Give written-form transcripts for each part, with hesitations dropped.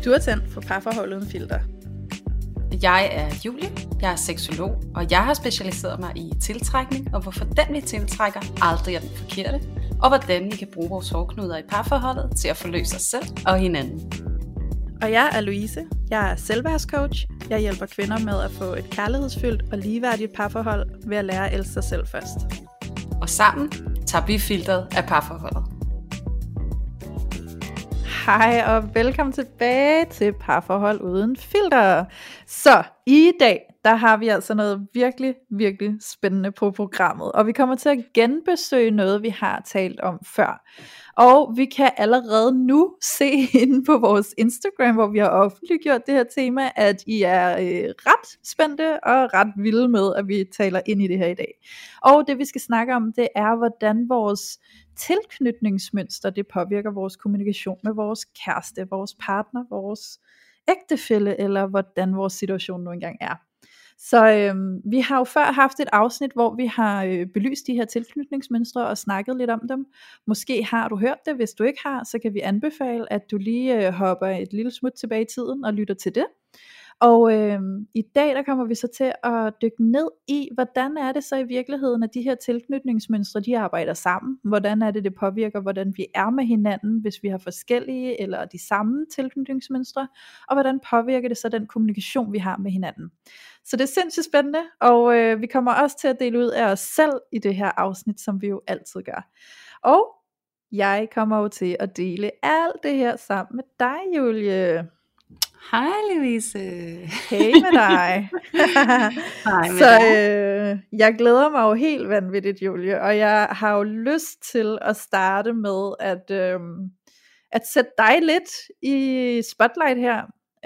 Du er tændt for parforhold uden filter. Jeg er Julie, jeg er seksolog, og jeg har specialiseret mig i tiltrækning, og hvorfor den vi tiltrækker aldrig er den forkerte, og hvordan vi kan bruge vores hårdknuder i parforholdet til at forløse os selv og hinanden. Og jeg er Louise, jeg er selvværdscoach. Jeg hjælper kvinder med at få et kærlighedsfyldt og ligeværdigt parforhold ved at lære at elske sig selv først. Og sammen tager vi filteret af parforholdet. Hej og velkommen tilbage til Parforhold uden filter. Så i dag, der har vi altså noget virkelig, virkelig spændende på programmet. Og vi kommer til at genbesøge noget, vi har talt om før. Og vi kan allerede nu se inde på vores Instagram, hvor vi har offentliggjort det her tema, at I er ret spændte og ret vilde med, at vi taler ind i det her i dag. Og det vi skal snakke om, det er, hvordan vores tilknytningsmønster, det påvirker vores kommunikation med vores kæreste, vores partner, vores ægtefælle, eller hvordan vores situation nu engang er. Så vi har jo før haft et afsnit, hvor vi har belyst de her tilknytningsmønstre og snakket lidt om dem. Måske har du hørt det. Hvis du ikke har, så kan vi anbefale, at du lige hopper et lille smut tilbage i tiden og lytter til det. Og i dag der kommer vi så til at dykke ned i, hvordan er det så i virkeligheden, at de her tilknytningsmønstre, de arbejder sammen. Hvordan er det, det påvirker, hvordan vi er med hinanden, hvis vi har forskellige eller de samme tilknytningsmønstre. Og hvordan påvirker det så den kommunikation, vi har med hinanden. Så det er sindssygt spændende, og vi kommer også til at dele ud af os selv i det her afsnit, som vi jo altid gør. Og jeg kommer jo til at dele alt det her sammen med dig, Julie. Hej Louise. Hej med dig. Hej med dig. Jeg glæder mig jo helt vanvittigt, Julie, og jeg har jo lyst til at starte med at sætte dig lidt i spotlight her.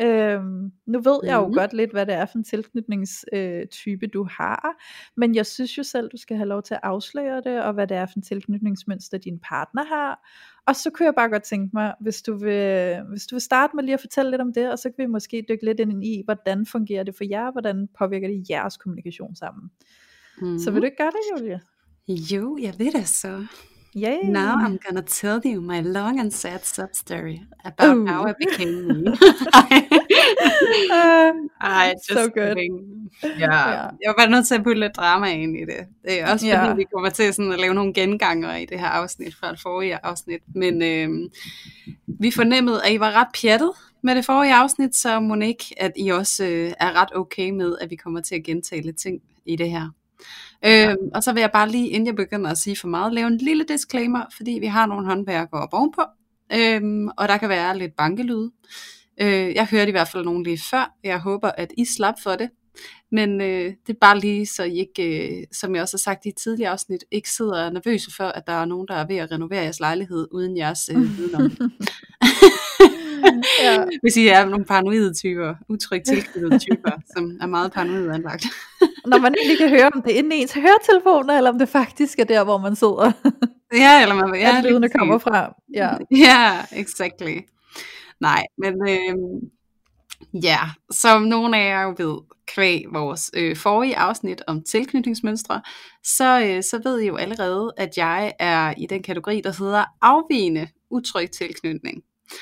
Nu ved jeg jo godt lidt, hvad det er for en tilknytningstype du har, men jeg synes jo selv, du skal have lov til at afsløre det, og hvad det er for en tilknytningsmønster din partner har. Og så kunne jeg bare godt tænke mig, hvis du vil starte med lige at fortælle lidt om det, og så kan vi måske dykke lidt ind i, hvordan fungerer det for jer, hvordan påvirker det jeres kommunikation sammen. Så vil du ikke gøre det, Julie? Jo, jeg ved det så. Yay. Now I'm gonna tell you my long and sad sub story about how I became me. So good. Jeg var bare nødt til at putte lidt drama ind i det. Det er også fordi vi kommer til sådan at lave nogle genganger i det her afsnit fra det forrige afsnit. Men vi fornemmede, at I var ret pjattet med det forrige afsnit, så Monique, at I også er ret okay med, at vi kommer til at gentage lidt ting i det her. Og så vil jeg bare lige, inden jeg begynder at sige for meget, lave en lille disclaimer, fordi vi har nogle håndværkere op ovenpå, og der kan være lidt bankelyd. Jeg hørte i hvert fald nogen lige før. Jeg håber, at I slap for det. Men det er bare lige, så I ikke, som jeg også har sagt i et tidligere afsnit, ikke sidder nervøse for, at der er nogen, der er ved at renovere jeres lejlighed uden jeres viden om det. Hvis I er nogle paranoide typer, utrygt tilknyttede typer, som er meget paranoide anlagt. Når man ikke kan høre, om det er inde i ens høretelefoner, eller om det faktisk er der, hvor man sidder. Ja, eller man at lydene kommer fra. Ja, exactly. Nej, men som nogle af jer jo ved, kvæg vores forrige afsnit om tilknytningsmønstre, så ved I jo allerede, at jeg er i den kategori, der hedder afvigende utryg tilknytning.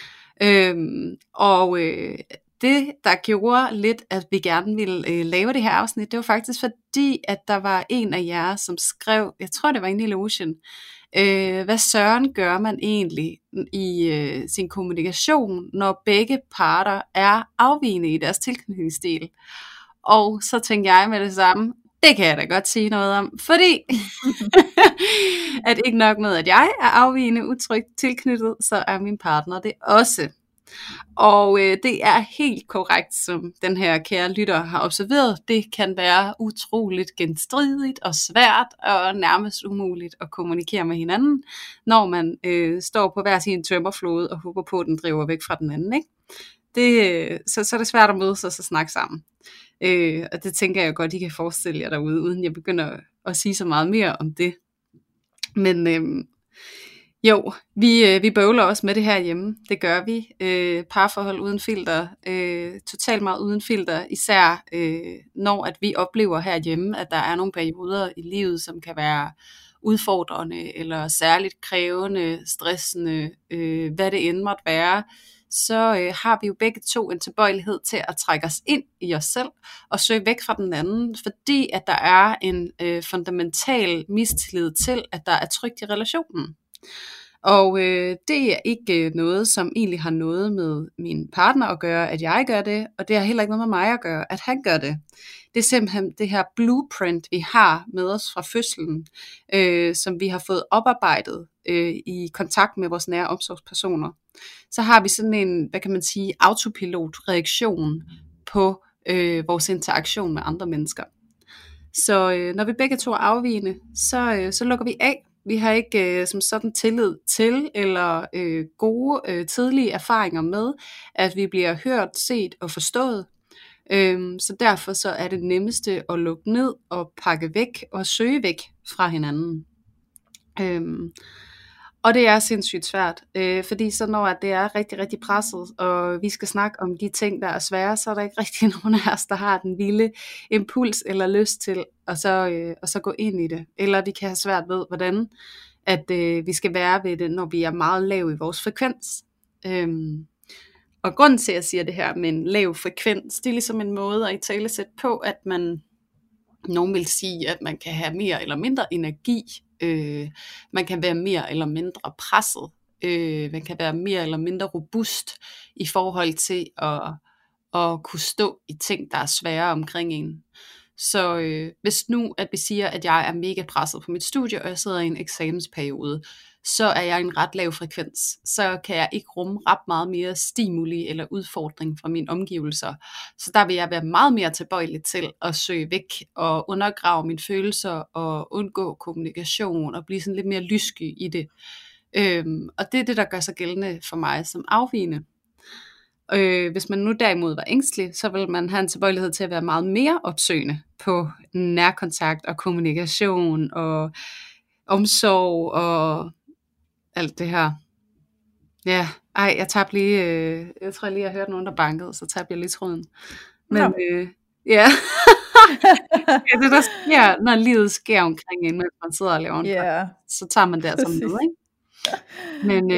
Det, der gjorde lidt, at vi gerne ville lave det her afsnit, det var faktisk fordi, at der var en af jer, som skrev, jeg tror det var en Illusion, hvad søren gør man egentlig i sin kommunikation, når begge parter er afvigende i deres tilknytningsstil. Og så tænkte jeg med det samme, det kan jeg da godt sige noget om, fordi at ikke nok med, at jeg er afvigende utrygt tilknyttet, så er min partner det også. Og det er helt korrekt, som den her kære lytter har observeret. Det kan være utroligt genstridigt og svært og nærmest umuligt at kommunikere med hinanden, når man står på hver sin tømmerflode og håber på, at den driver væk fra den anden, ikke? Så er det svært at mødes og så snakke sammen. Og det tænker jeg godt, I kan forestille jer derude, uden jeg begynder at sige så meget mere om det. Men jo, vi bøvler også med det her hjemme. Det gør vi. Parforhold uden filter. Totalt meget uden filter. Især når at vi oplever herhjemme, at der er nogle perioder i livet, som kan være udfordrende eller særligt krævende, stressende, hvad det end måtte være. så har vi jo begge to en tilbøjelighed til at trække os ind i os selv og søge væk fra den anden, fordi at der er en fundamental mistillid til, at der er trygt i relationen. Og det er ikke noget, som egentlig har noget med min partner at gøre, at jeg gør det, og det har heller ikke noget med mig at gøre, at han gør det. Det er simpelthen det her blueprint, vi har med os fra fødslen, som vi har fået oparbejdet i kontakt med vores nære omsorgspersoner. Så har vi sådan en, hvad kan man sige, autopilot-reaktion på vores interaktion med andre mennesker. Så når vi begge to er afvigende, så lukker vi af. Vi har ikke som sådan tillid til eller gode tidlige erfaringer med, at vi bliver hørt, set og forstået. Så derfor så er det nemmeste at lukke ned og pakke væk og søge væk fra hinanden. Og det er sindssygt svært, fordi så når det er rigtig, rigtig presset, og vi skal snakke om de ting, der er svære, så er der ikke rigtig nogen af os, der har den lille impuls eller lyst til at så gå ind i det. Eller vi kan have svært ved, hvordan at vi skal være ved det, når vi er meget lav i vores frekvens. Og grunden til, at jeg siger det her med en lav frekvens, det er ligesom en måde at italesætte på, at nogen vil sige, at man kan have mere eller mindre energi. Man kan være mere eller mindre presset. Man kan være mere eller mindre robust i forhold til at kunne stå i ting, der er svære omkring en. Så hvis nu at vi siger, at jeg er mega presset på mit studie, og jeg sidder i en eksamensperiode, så er jeg i en ret lav frekvens. Så kan jeg ikke rumme ret meget mere stimuli eller udfordring fra mine omgivelser. Så der vil jeg være meget mere tilbøjelig til at søge væk og undergrave mine følelser og undgå kommunikation og blive sådan lidt mere lyssky i det. Og det er det, der gør sig gældende for mig som afvigende. Hvis man nu derimod var ængstelig, så vil man have en tilbøjelighed til at være meget mere opsøgende på nærkontakt og kommunikation og omsorg og alt det her. Ja, jeg tabte lige, jeg tror lige, jeg hørte nogen, der bankede, så tabte jeg lige tråden. Men ja, det er det, der sker, når livet sker omkring en, mens man sidder og laver en podcast, så tager man det altså med, ikke? Men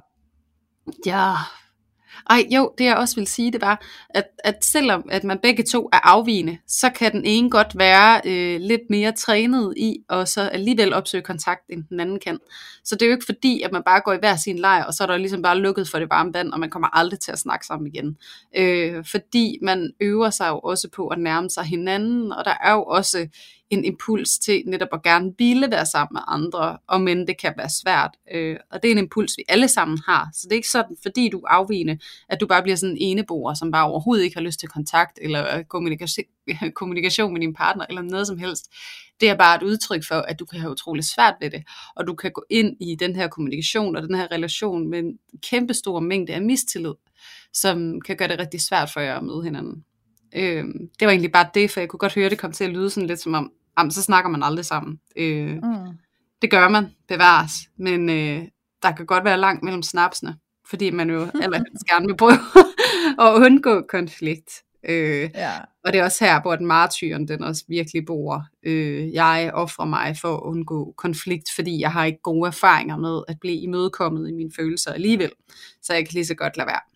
ja. Det jeg også vil sige, det var, at selvom at man begge to er afvigende, så kan den ene godt være lidt mere trænet i, og så alligevel opsøge kontakt, end den anden kan. Så det er jo ikke fordi, at man bare går i hver sin lejr, og så er der ligesom bare lukket for det varme vand, og man kommer aldrig til at snakke sammen igen. Fordi man øver sig jo også på at nærme sig hinanden, og der er jo også en impuls til netop at gerne ville være sammen med andre, og men det kan være svært. Og det er en impuls, vi alle sammen har. Så det er ikke sådan, fordi du er afvigende, at du bare bliver sådan en eneboer, som bare overhovedet ikke har lyst til kontakt, eller kommunikation med din partner, eller noget som helst. Det er bare et udtryk for, at du kan have utroligt svært ved det, og du kan gå ind i den her kommunikation, og den her relation med en kæmpe stor mængde af mistillid, som kan gøre det rigtig svært for jer at møde hinanden. Det var egentlig bare det, for jeg kunne godt høre, det kom til at lyde sådan lidt som om, så snakker man aldrig sammen. Det gør man, bevares, men der kan godt være langt mellem snapsene, fordi man jo allerhelst gerne vil prøve at undgå konflikt. Og det er også her, hvor den martyren, den også virkelig bor. Jeg offrer mig for at undgå konflikt, fordi jeg har ikke gode erfaringer med at blive imødekommet i mine følelser alligevel, så jeg kan lige så godt lade være.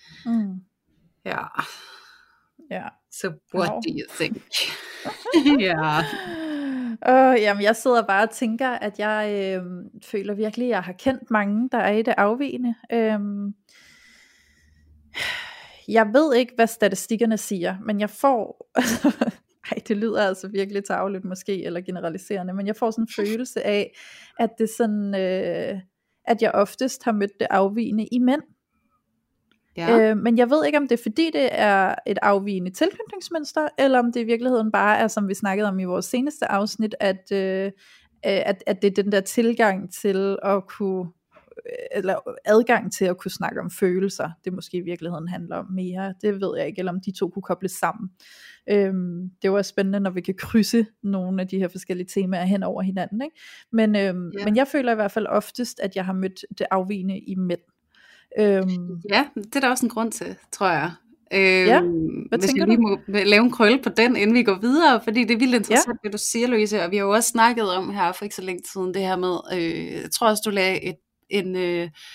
So what do you think? Jamen jeg sidder bare og tænker, at jeg føler virkelig, at jeg har kendt mange, der er i det afvigende. Jeg ved ikke, hvad statistikkerne siger, men jeg får, det lyder altså virkelig tarveligt måske, eller generaliserende, men jeg får sådan en følelse af, at det sådan, at jeg oftest har mødt det afvigende i mænd. Men jeg ved ikke, om det er fordi det er et afvigende tilknytningsmønster, eller om det i virkeligheden bare er, som vi snakkede om i vores seneste afsnit, at det er den der tilgang til at kunne, eller adgang til at kunne snakke om følelser, det måske i virkeligheden handler om mere. Det ved jeg ikke, eller om de to kunne kobles sammen. Det var spændende, når vi kan krydse nogle af de her forskellige temaer hen over hinanden, ikke? Men jeg føler i hvert fald oftest, at jeg har mødt det afvigende i mænd. Ja, det er der også en grund til, tror jeg. Hvis jeg lige må lave en krølle på den, inden vi går videre, fordi det er vildt interessant, det du siger, Louise, og vi har jo også snakket om her for ikke så længe siden, det her med, jeg tror også, du lagde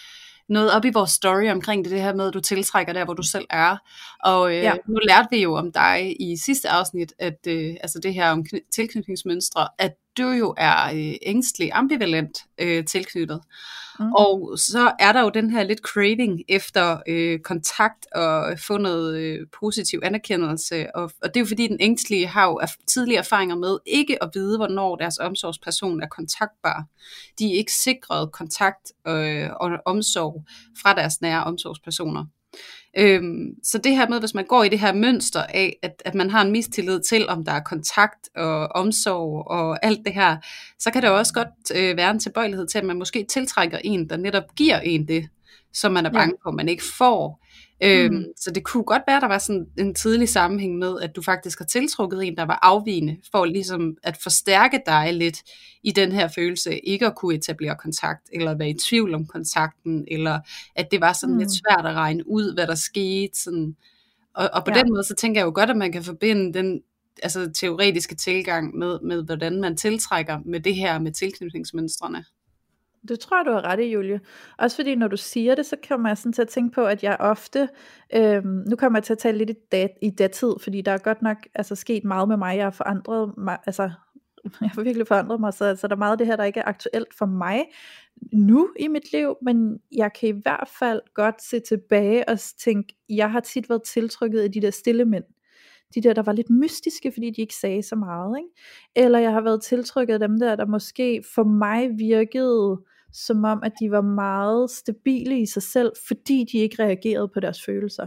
noget op i vores story omkring det her med, at du tiltrækker der, hvor du selv er. Og Ja. nu lærte vi jo om dig i sidste afsnit, at altså det her om tilknytningsmønstre, at du jo er ængstelig, ambivalent tilknyttet. Og så er der jo den her lidt craving efter kontakt og få noget positiv anerkendelse. Og det er jo fordi, den ængstlige har jo tidlige erfaringer med ikke at vide, hvornår deres omsorgsperson er kontaktbar. De er ikke sikret kontakt og omsorg fra deres nære omsorgspersoner. Så det her med, hvis man går i det her mønster af, at man har en mistillid til, om der er kontakt og omsorg og alt det her, så kan der også godt være en tilbøjelighed til, at man måske tiltrækker en, der netop giver en det, som man er bange på, at man ikke får. Så det kunne godt være, at der var sådan en tidlig sammenhæng med, at du faktisk har tiltrukket en, der var afvigende, for ligesom at forstærke dig lidt i den her følelse, ikke at kunne etablere kontakt, eller være i tvivl om kontakten, eller at det var sådan lidt svært at regne ud, hvad der skete. Sådan. Og på den måde, så tænker jeg jo godt, at man kan forbinde den altså, teoretiske tilgang med, hvordan man tiltrækker med det her med tilknytningsmønstrene. Det tror jeg, du har ret i, Julie. Også fordi, når du siger det, så kommer jeg sådan til at tænke på, at jeg ofte, nu kommer jeg til at tale lidt i datid, fordi der er godt nok sket meget med mig. Jeg har forandret mig, jeg har virkelig forandret mig, så der er meget af det her, der ikke er aktuelt for mig nu i mit liv, men jeg kan i hvert fald godt se tilbage og tænke, jeg har tit været tiltrykket af de der stille mænd. De der var lidt mystiske, fordi de ikke sagde så meget, ikke? Eller jeg har været tiltrykket af dem der måske for mig virkede som om, at de var meget stabile i sig selv, fordi de ikke reagerede på deres følelser.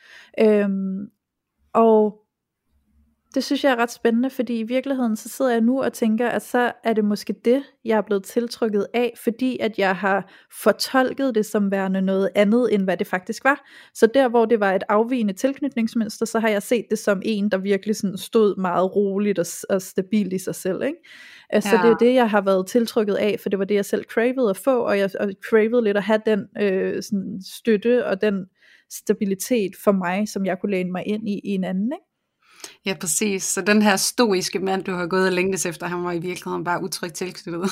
Og det synes jeg er ret spændende, fordi i virkeligheden så sidder jeg nu og tænker, at så er det måske det, jeg er blevet tiltrykket af, fordi at jeg har fortolket det som værende noget andet, end hvad det faktisk var. Så der, hvor det var et afvigende tilknytningsmønster, så har jeg set det som en, der virkelig sådan stod meget roligt og stabilt i sig selv, ikke? Så det er det, jeg har været tiltrykket af, for det var det, jeg selv cravede at få, og jeg cravede lidt at have den sådan støtte og den stabilitet for mig, som jeg kunne læne mig ind i en anden, ikke? Ja, præcis. Så den her stoiske mand, du har gået og længtes efter, han var i virkeligheden bare utrygt tilknyttet.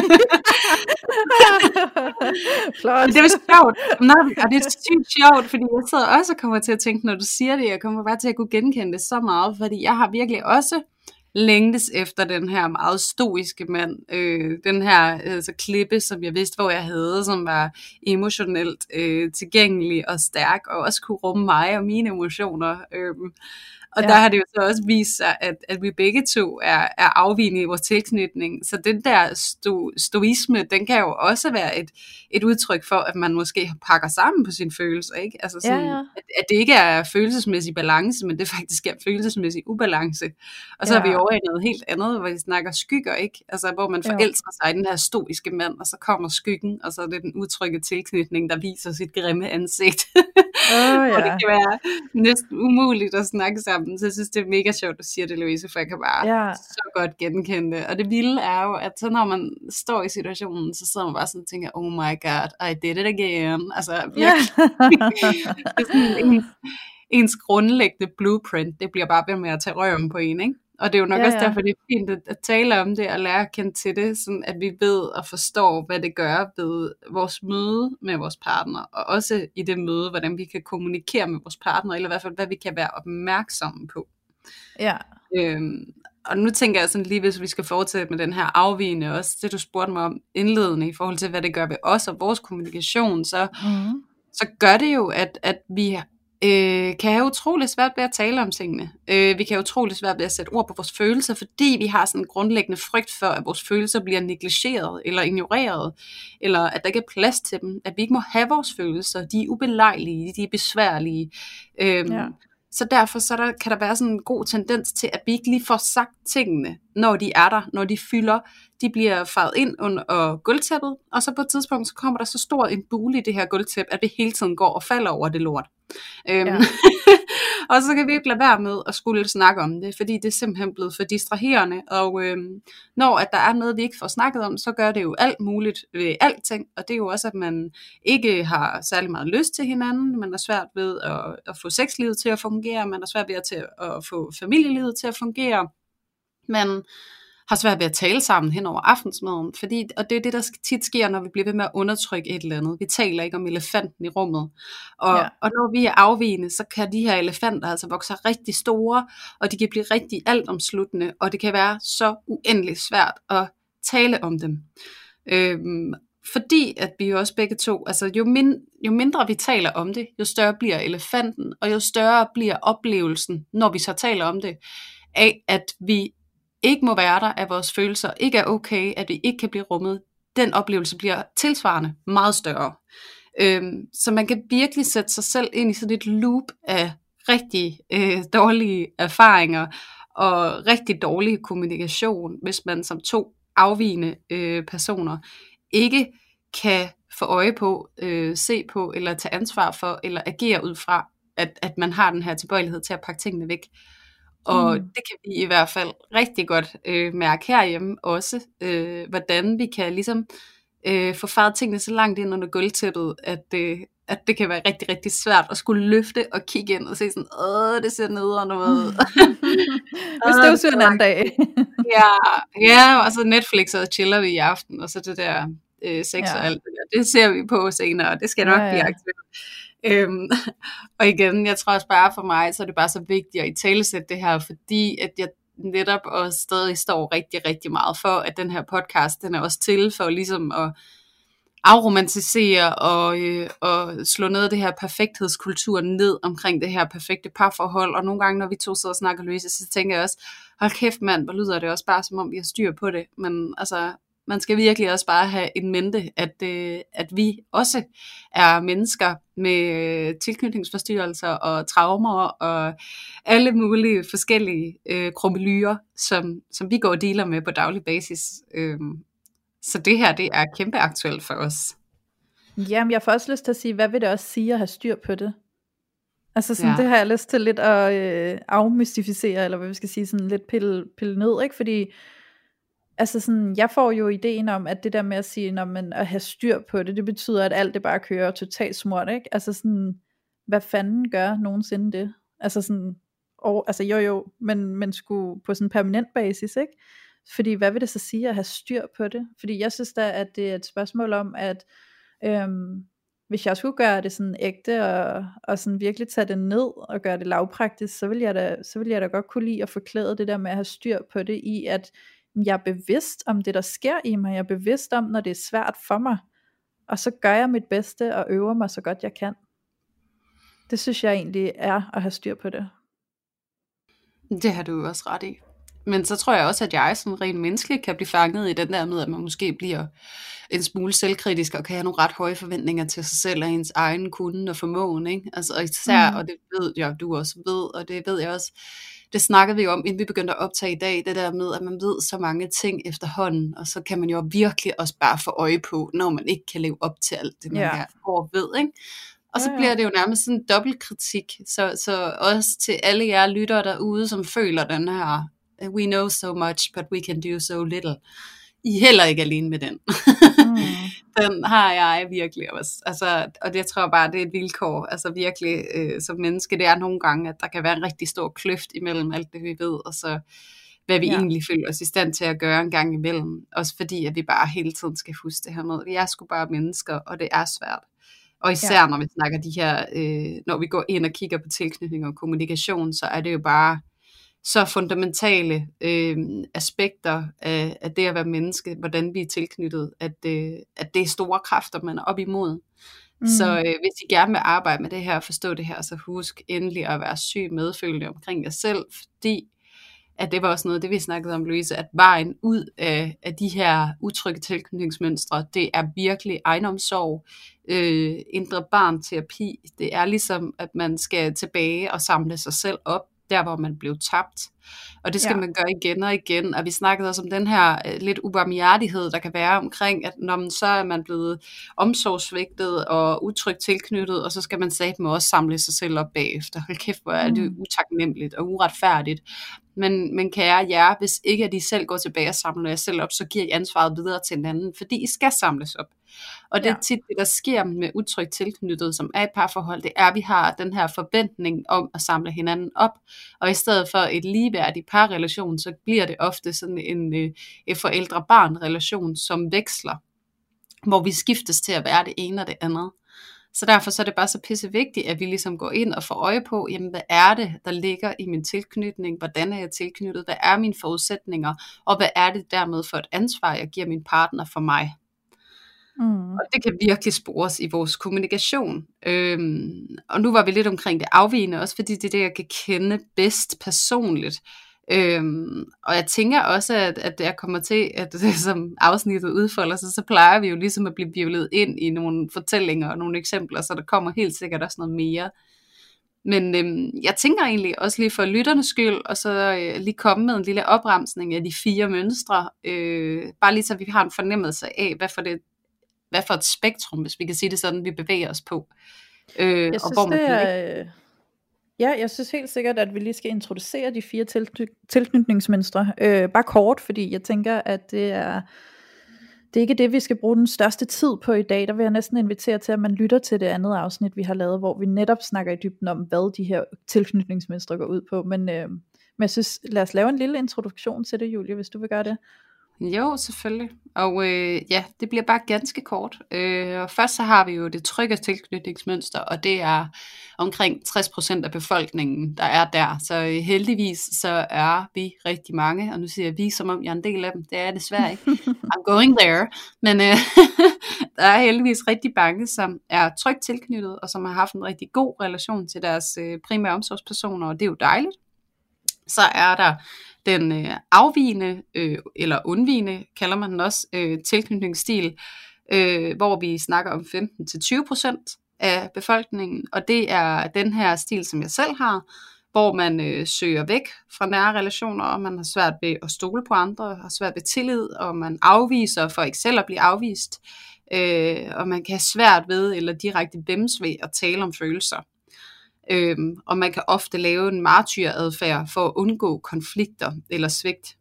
Flot. Det er sjovt. Og det er sygt sjovt, fordi jeg sidder også og kommer til at tænke, når du siger det, jeg kommer bare til at kunne genkende det så meget, fordi jeg har virkelig også længtes efter den her meget stoiske mand, den her klippe, som jeg vidste, hvor jeg havde, som var emotionelt tilgængelig og stærk, og også kunne rumme mig og mine emotioner. Og der har det jo så også vist sig, at vi begge to er afvigende i vores tilknytning. Så den der stoisme, den kan jo også være et udtryk for, at man måske pakker sammen på sine følelser, ikke? Altså sådan, at det ikke er følelsesmæssig balance, men det faktisk er følelsesmæssig ubalance. Og så er vi over i noget helt andet, hvor vi snakker skygger, ikke? Altså hvor man forelsker sig i den her stoiske mand, og så kommer skyggen, og så er det den udtrykke tilknytning, der viser sit grimme ansigt. Og det kan være næsten umuligt at snakke sammen. Så jeg synes, det er mega sjovt, at du siger det, Louise, for jeg kan bare så godt genkende det. Og det vilde er jo, at så når man står i situationen, så sidder man bare sådan og tænker, oh my god, I did it again. Altså virkelig. Det er sådan ens grundlæggende blueprint, det bliver bare ved med at tage røven på en, ikke? Og det er jo nok også derfor, det er fint at tale om det og lære at kende til det, sådan at vi ved og forstår, hvad det gør ved vores møde med vores partner, og også i det møde, hvordan vi kan kommunikere med vores partner, eller i hvert fald, hvad vi kan være opmærksomme på. Ja. Og nu tænker jeg sådan lige, hvis vi skal fortsætte med den her afvigende, også det du spurgte mig om indledende, i forhold til, hvad det gør ved os og vores kommunikation, så gør det jo, at vi kan have utroligt svært ved at tale om tingene. Vi kan have utroligt svært ved at sætte ord på vores følelser, fordi vi har sådan en grundlæggende frygt for, at vores følelser bliver negligeret eller ignoreret, eller at der ikke er plads til dem, at vi ikke må have vores følelser, de er ubelejlige, de er besværlige. Så derfor kan der være sådan en god tendens til, at vi ikke lige får sagt tingene, når de er der, når de fylder. De bliver faret ind under gulvtæppet, og så på et tidspunkt, så kommer der så stor en bule i det her gulvtæppe, at vi hele tiden går og falder over det lort. Og så kan vi ikke lade være med at skulle snakke om det, fordi det er simpelthen blevet for distraherende, og når at der er noget, vi ikke får snakket om, så gør det jo alt muligt ved alting, og det er jo også, at man ikke har særlig meget lyst til hinanden, man er svært ved at få sexlivet til at fungere, man er svært ved at få familielivet til at fungere, man har svært ved at tale sammen hen over aftensmaden, og det er det, der tit sker, når vi bliver ved med at undertrykke et eller andet. Vi taler ikke om elefanten i rummet, og når vi er afvigende, så kan de her elefanter altså vokse rigtig store, og de kan blive rigtig altomsluttende, og det kan være så uendeligt svært at tale om dem. Fordi at vi jo også begge to, altså jo mindre vi taler om det, jo større bliver elefanten, og jo større bliver oplevelsen, når vi så taler om det, af at vi ikke må være der, at vores følelser ikke er okay, at vi ikke kan blive rummet. Den oplevelse bliver tilsvarende meget større. Så man kan virkelig sætte sig selv ind i sådan et loop af rigtig dårlige erfaringer og rigtig dårlig kommunikation, hvis man som to afvigende personer ikke kan få øje på, se på, eller tage ansvar for, eller agere ud fra, at man har den her tilbøjelighed til at pakke tingene væk. Og det kan vi i hvert fald rigtig godt mærke herhjemme også, hvordan vi kan ligesom få faret tingene så langt ind under gulvtæppet, at det kan være rigtig, rigtig svært at skulle løfte og kigge ind og se sådan, det ser nederen ud. Hvis det er jo en anden dag. ja, og så Netflix og chiller vi i aften, og så det der sex og alt det der, det ser vi på senere, og det skal nok blive aktuelt. Og igen, jeg tror også bare for mig, så er det bare så vigtigt at italesætte det her, fordi at jeg netop også stadig står rigtig, rigtig meget for, at den her podcast, den er også til for ligesom at afromantisere og slå noget af det her perfekthedskultur ned omkring det her perfekte parforhold. Og nogle gange, når vi to sidder og snakker, Louise, så tænker jeg også, hold kæft mand, hvor lyder det også bare, som om vi har styr på det. Men altså, man skal virkelig også bare have en mente, at vi også er mennesker med tilknytningsforstyrrelser og traumer og alle mulige forskellige krummelyrer, som vi går og dealer med på daglig basis. Så det her, det er kæmpe aktuelt for os. Jamen, jeg får også lyst til at sige, hvad vil det også sige at have styr på det? Altså sådan, det har jeg lyst til lidt at afmystificere, eller hvad vi skal sige, sådan lidt pille ned, ikke? Fordi altså sådan, jeg får jo ideen om, at det der med at sige, når man at have styr på det, det betyder, at alt det bare kører totalt smurt, ikke? Altså sådan, hvad fanden gør nogensinde det? Altså sådan, altså jo, men skulle på sådan en permanent basis, ikke? Fordi hvad vil det så sige at have styr på det? Fordi jeg synes da, at det er et spørgsmål om, at hvis jeg skulle gøre det sådan ægte, og sådan virkelig tage det ned, og gøre det lavpraktisk, så vil jeg da godt kunne lide at forklæde det der med at have styr på det, i at jeg er bevidst om det, der sker i mig, jeg er bevidst om, når det er svært for mig, og så gør jeg mit bedste, og øver mig så godt jeg kan. Det synes jeg egentlig er at have styr på det. Det har du jo også ret i. Men så tror jeg også, at jeg sådan rent menneskeligt kan blive fanget i den der med, at man måske bliver en smule selvkritisk, og kan have nogle ret høje forventninger til sig selv, og ens egen kunde og formåen, ikke? Altså, og især, og det ved jeg, du også ved, og det ved jeg også, det snakkede vi om, inden vi begyndte at optage i dag, det der med, at man ved så mange ting efterhånden, og så kan man jo virkelig også bare få øje på, når man ikke kan leve op til alt det, man ved, ikke? Og så bliver det jo nærmest sådan en dobbeltkritik, så også til alle jer lyttere derude, som føler den her, we know so much, but we can do so little. I er heller ikke alene med den. Den har jeg virkelig også. Altså, og det tror jeg bare, det er et vilkår. Altså virkelig som menneske, det er nogle gange, at der kan være en rigtig stor kløft imellem alt det, vi ved, og så hvad vi egentlig føler os i stand til at gøre en gang imellem. Også fordi, at vi bare hele tiden skal huske det her med, vi er sgu bare mennesker, og det er svært. Og især når vi snakker de her, når vi går ind og kigger på tilknytning og kommunikation, så er det jo bare så fundamentale aspekter af det at være menneske, hvordan vi er tilknyttet, at det er store kræfter, man er op imod. Så hvis I gerne vil arbejde med det her, forstå det her, så husk endelig at være syg medfølende omkring jer selv, fordi at det var også noget, det vi snakkede om, Louise, at vejen ud af de her utrygge tilknytningsmønstre, det er virkelig egenomsorg, indre barnterapi. Det er ligesom, at man skal tilbage og samle sig selv op, der hvor man blev tabt. Og det skal man gøre igen og igen. Og vi snakkede også om den her lidt ubarmhjertighed, der kan være omkring, at når man så er man blevet omsorgsvigtet og utrygt tilknyttet, og så skal man satme også samle sig selv op bagefter. Hold kæft, hvor er det utaknemmeligt og uretfærdigt. Men kære jer, hvis ikke at I selv går tilbage og samler jer selv op, så giver I ansvaret videre til en anden, fordi I skal samles op. Og det er tit det, der sker med utrygt tilknyttet, som er et parforhold, det er, at vi har den her forventning om at samle hinanden op, og i stedet for et ligeværdigt parrelation, så bliver det ofte sådan en forældre-barn-relation, som veksler, hvor vi skiftes til at være det ene og det andet. Så derfor så er det bare så pisse vigtigt, at vi ligesom går ind og får øje på, jamen hvad er det, der ligger i min tilknytning, hvordan er jeg tilknyttet, hvad er mine forudsætninger, og hvad er det dermed for et ansvar, jeg giver min partner for mig. Og det kan virkelig spores i vores kommunikation. Og nu var vi lidt omkring det afvigende, også fordi det er det, jeg kan kende bedst personligt. Og jeg tænker også, at jeg kommer til, at som afsnittet udfolder sig, så plejer vi jo ligesom at blive hvirvlet ind i nogle fortællinger og nogle eksempler, så der kommer helt sikkert også noget mere. Men jeg tænker egentlig også lige for lytternes skyld, og så lige komme med en lille opremsning af de 4 mønstre, bare lige så vi har en fornemmelse af, hvad for et spektrum, hvis vi kan sige det sådan, vi bevæger os på. Jeg synes, og hvor man jeg synes helt sikkert, at vi lige skal introducere de 4 tilknytningsmønstre. Bare kort, fordi jeg tænker, at det er ikke det, vi skal bruge den største tid på i dag. Der vil jeg næsten invitere til, at man lytter til det andet afsnit, vi har lavet, hvor vi netop snakker i dybden om, hvad de her tilknytningsmønstre går ud på. Men jeg synes, lad os lave en lille introduktion til det, Julie, hvis du vil gøre det. Jo, selvfølgelig. Og det bliver bare ganske kort. Og først så har vi jo det trygge tilknytningsmønster, og det er omkring 60% af befolkningen, der er der. Så heldigvis så er vi rigtig mange, og nu siger jeg vi, som om jeg er en del af dem. Det er jeg desværre ikke. I'm going there. Men der er heldigvis rigtig mange, som er trygt tilknyttet, og som har haft en rigtig god relation til deres primære omsorgspersoner, og det er jo dejligt. Så er der den afvigende, eller undvigende, kalder man den også, tilknytningsstil, hvor vi snakker om 15-20% af befolkningen, og det er den her stil, som jeg selv har, hvor man søger væk fra nære relationer, og man har svært ved at stole på andre, har svært ved tillid, og man afviser for ikke selv at blive afvist, og man kan have svært ved, eller direkte væmmes ved at tale om følelser. Og man kan ofte lave en martyradfærd for at undgå konflikter eller svigt.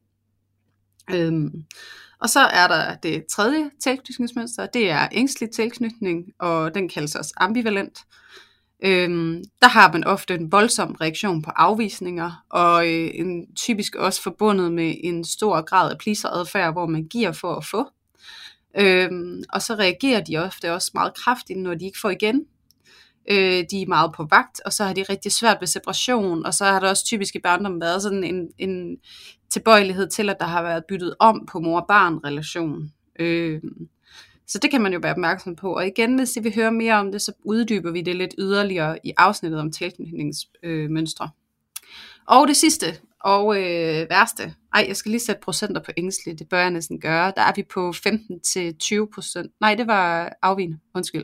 Og så er der det tredje tilknytningsmønster, det er ængstelig tilknytning, og den kaldes også ambivalent. Der har man ofte en voldsom reaktion på afvisninger, og en typisk også forbundet med en stor grad af pleaseradfærd, hvor man giver for at få. Og så reagerer de ofte også meget kraftigt, når de ikke får igen. De er meget på vagt, og så har de rigtig svært ved separation, og så har der også typisk i barndommen været sådan en tilbøjelighed til, at der har været byttet om på mor-barn-relation. Så det kan man jo være opmærksom på, og igen, hvis I vil høre mere om det, så uddyber vi det lidt yderligere i afsnittet om tilknytningsmønstre. Og det sidste og værste, jeg skal lige sætte procenter på ængstelig, det bør jeg næsten gøre, der er vi på 15-20%, nej det var afvigende, undskyld,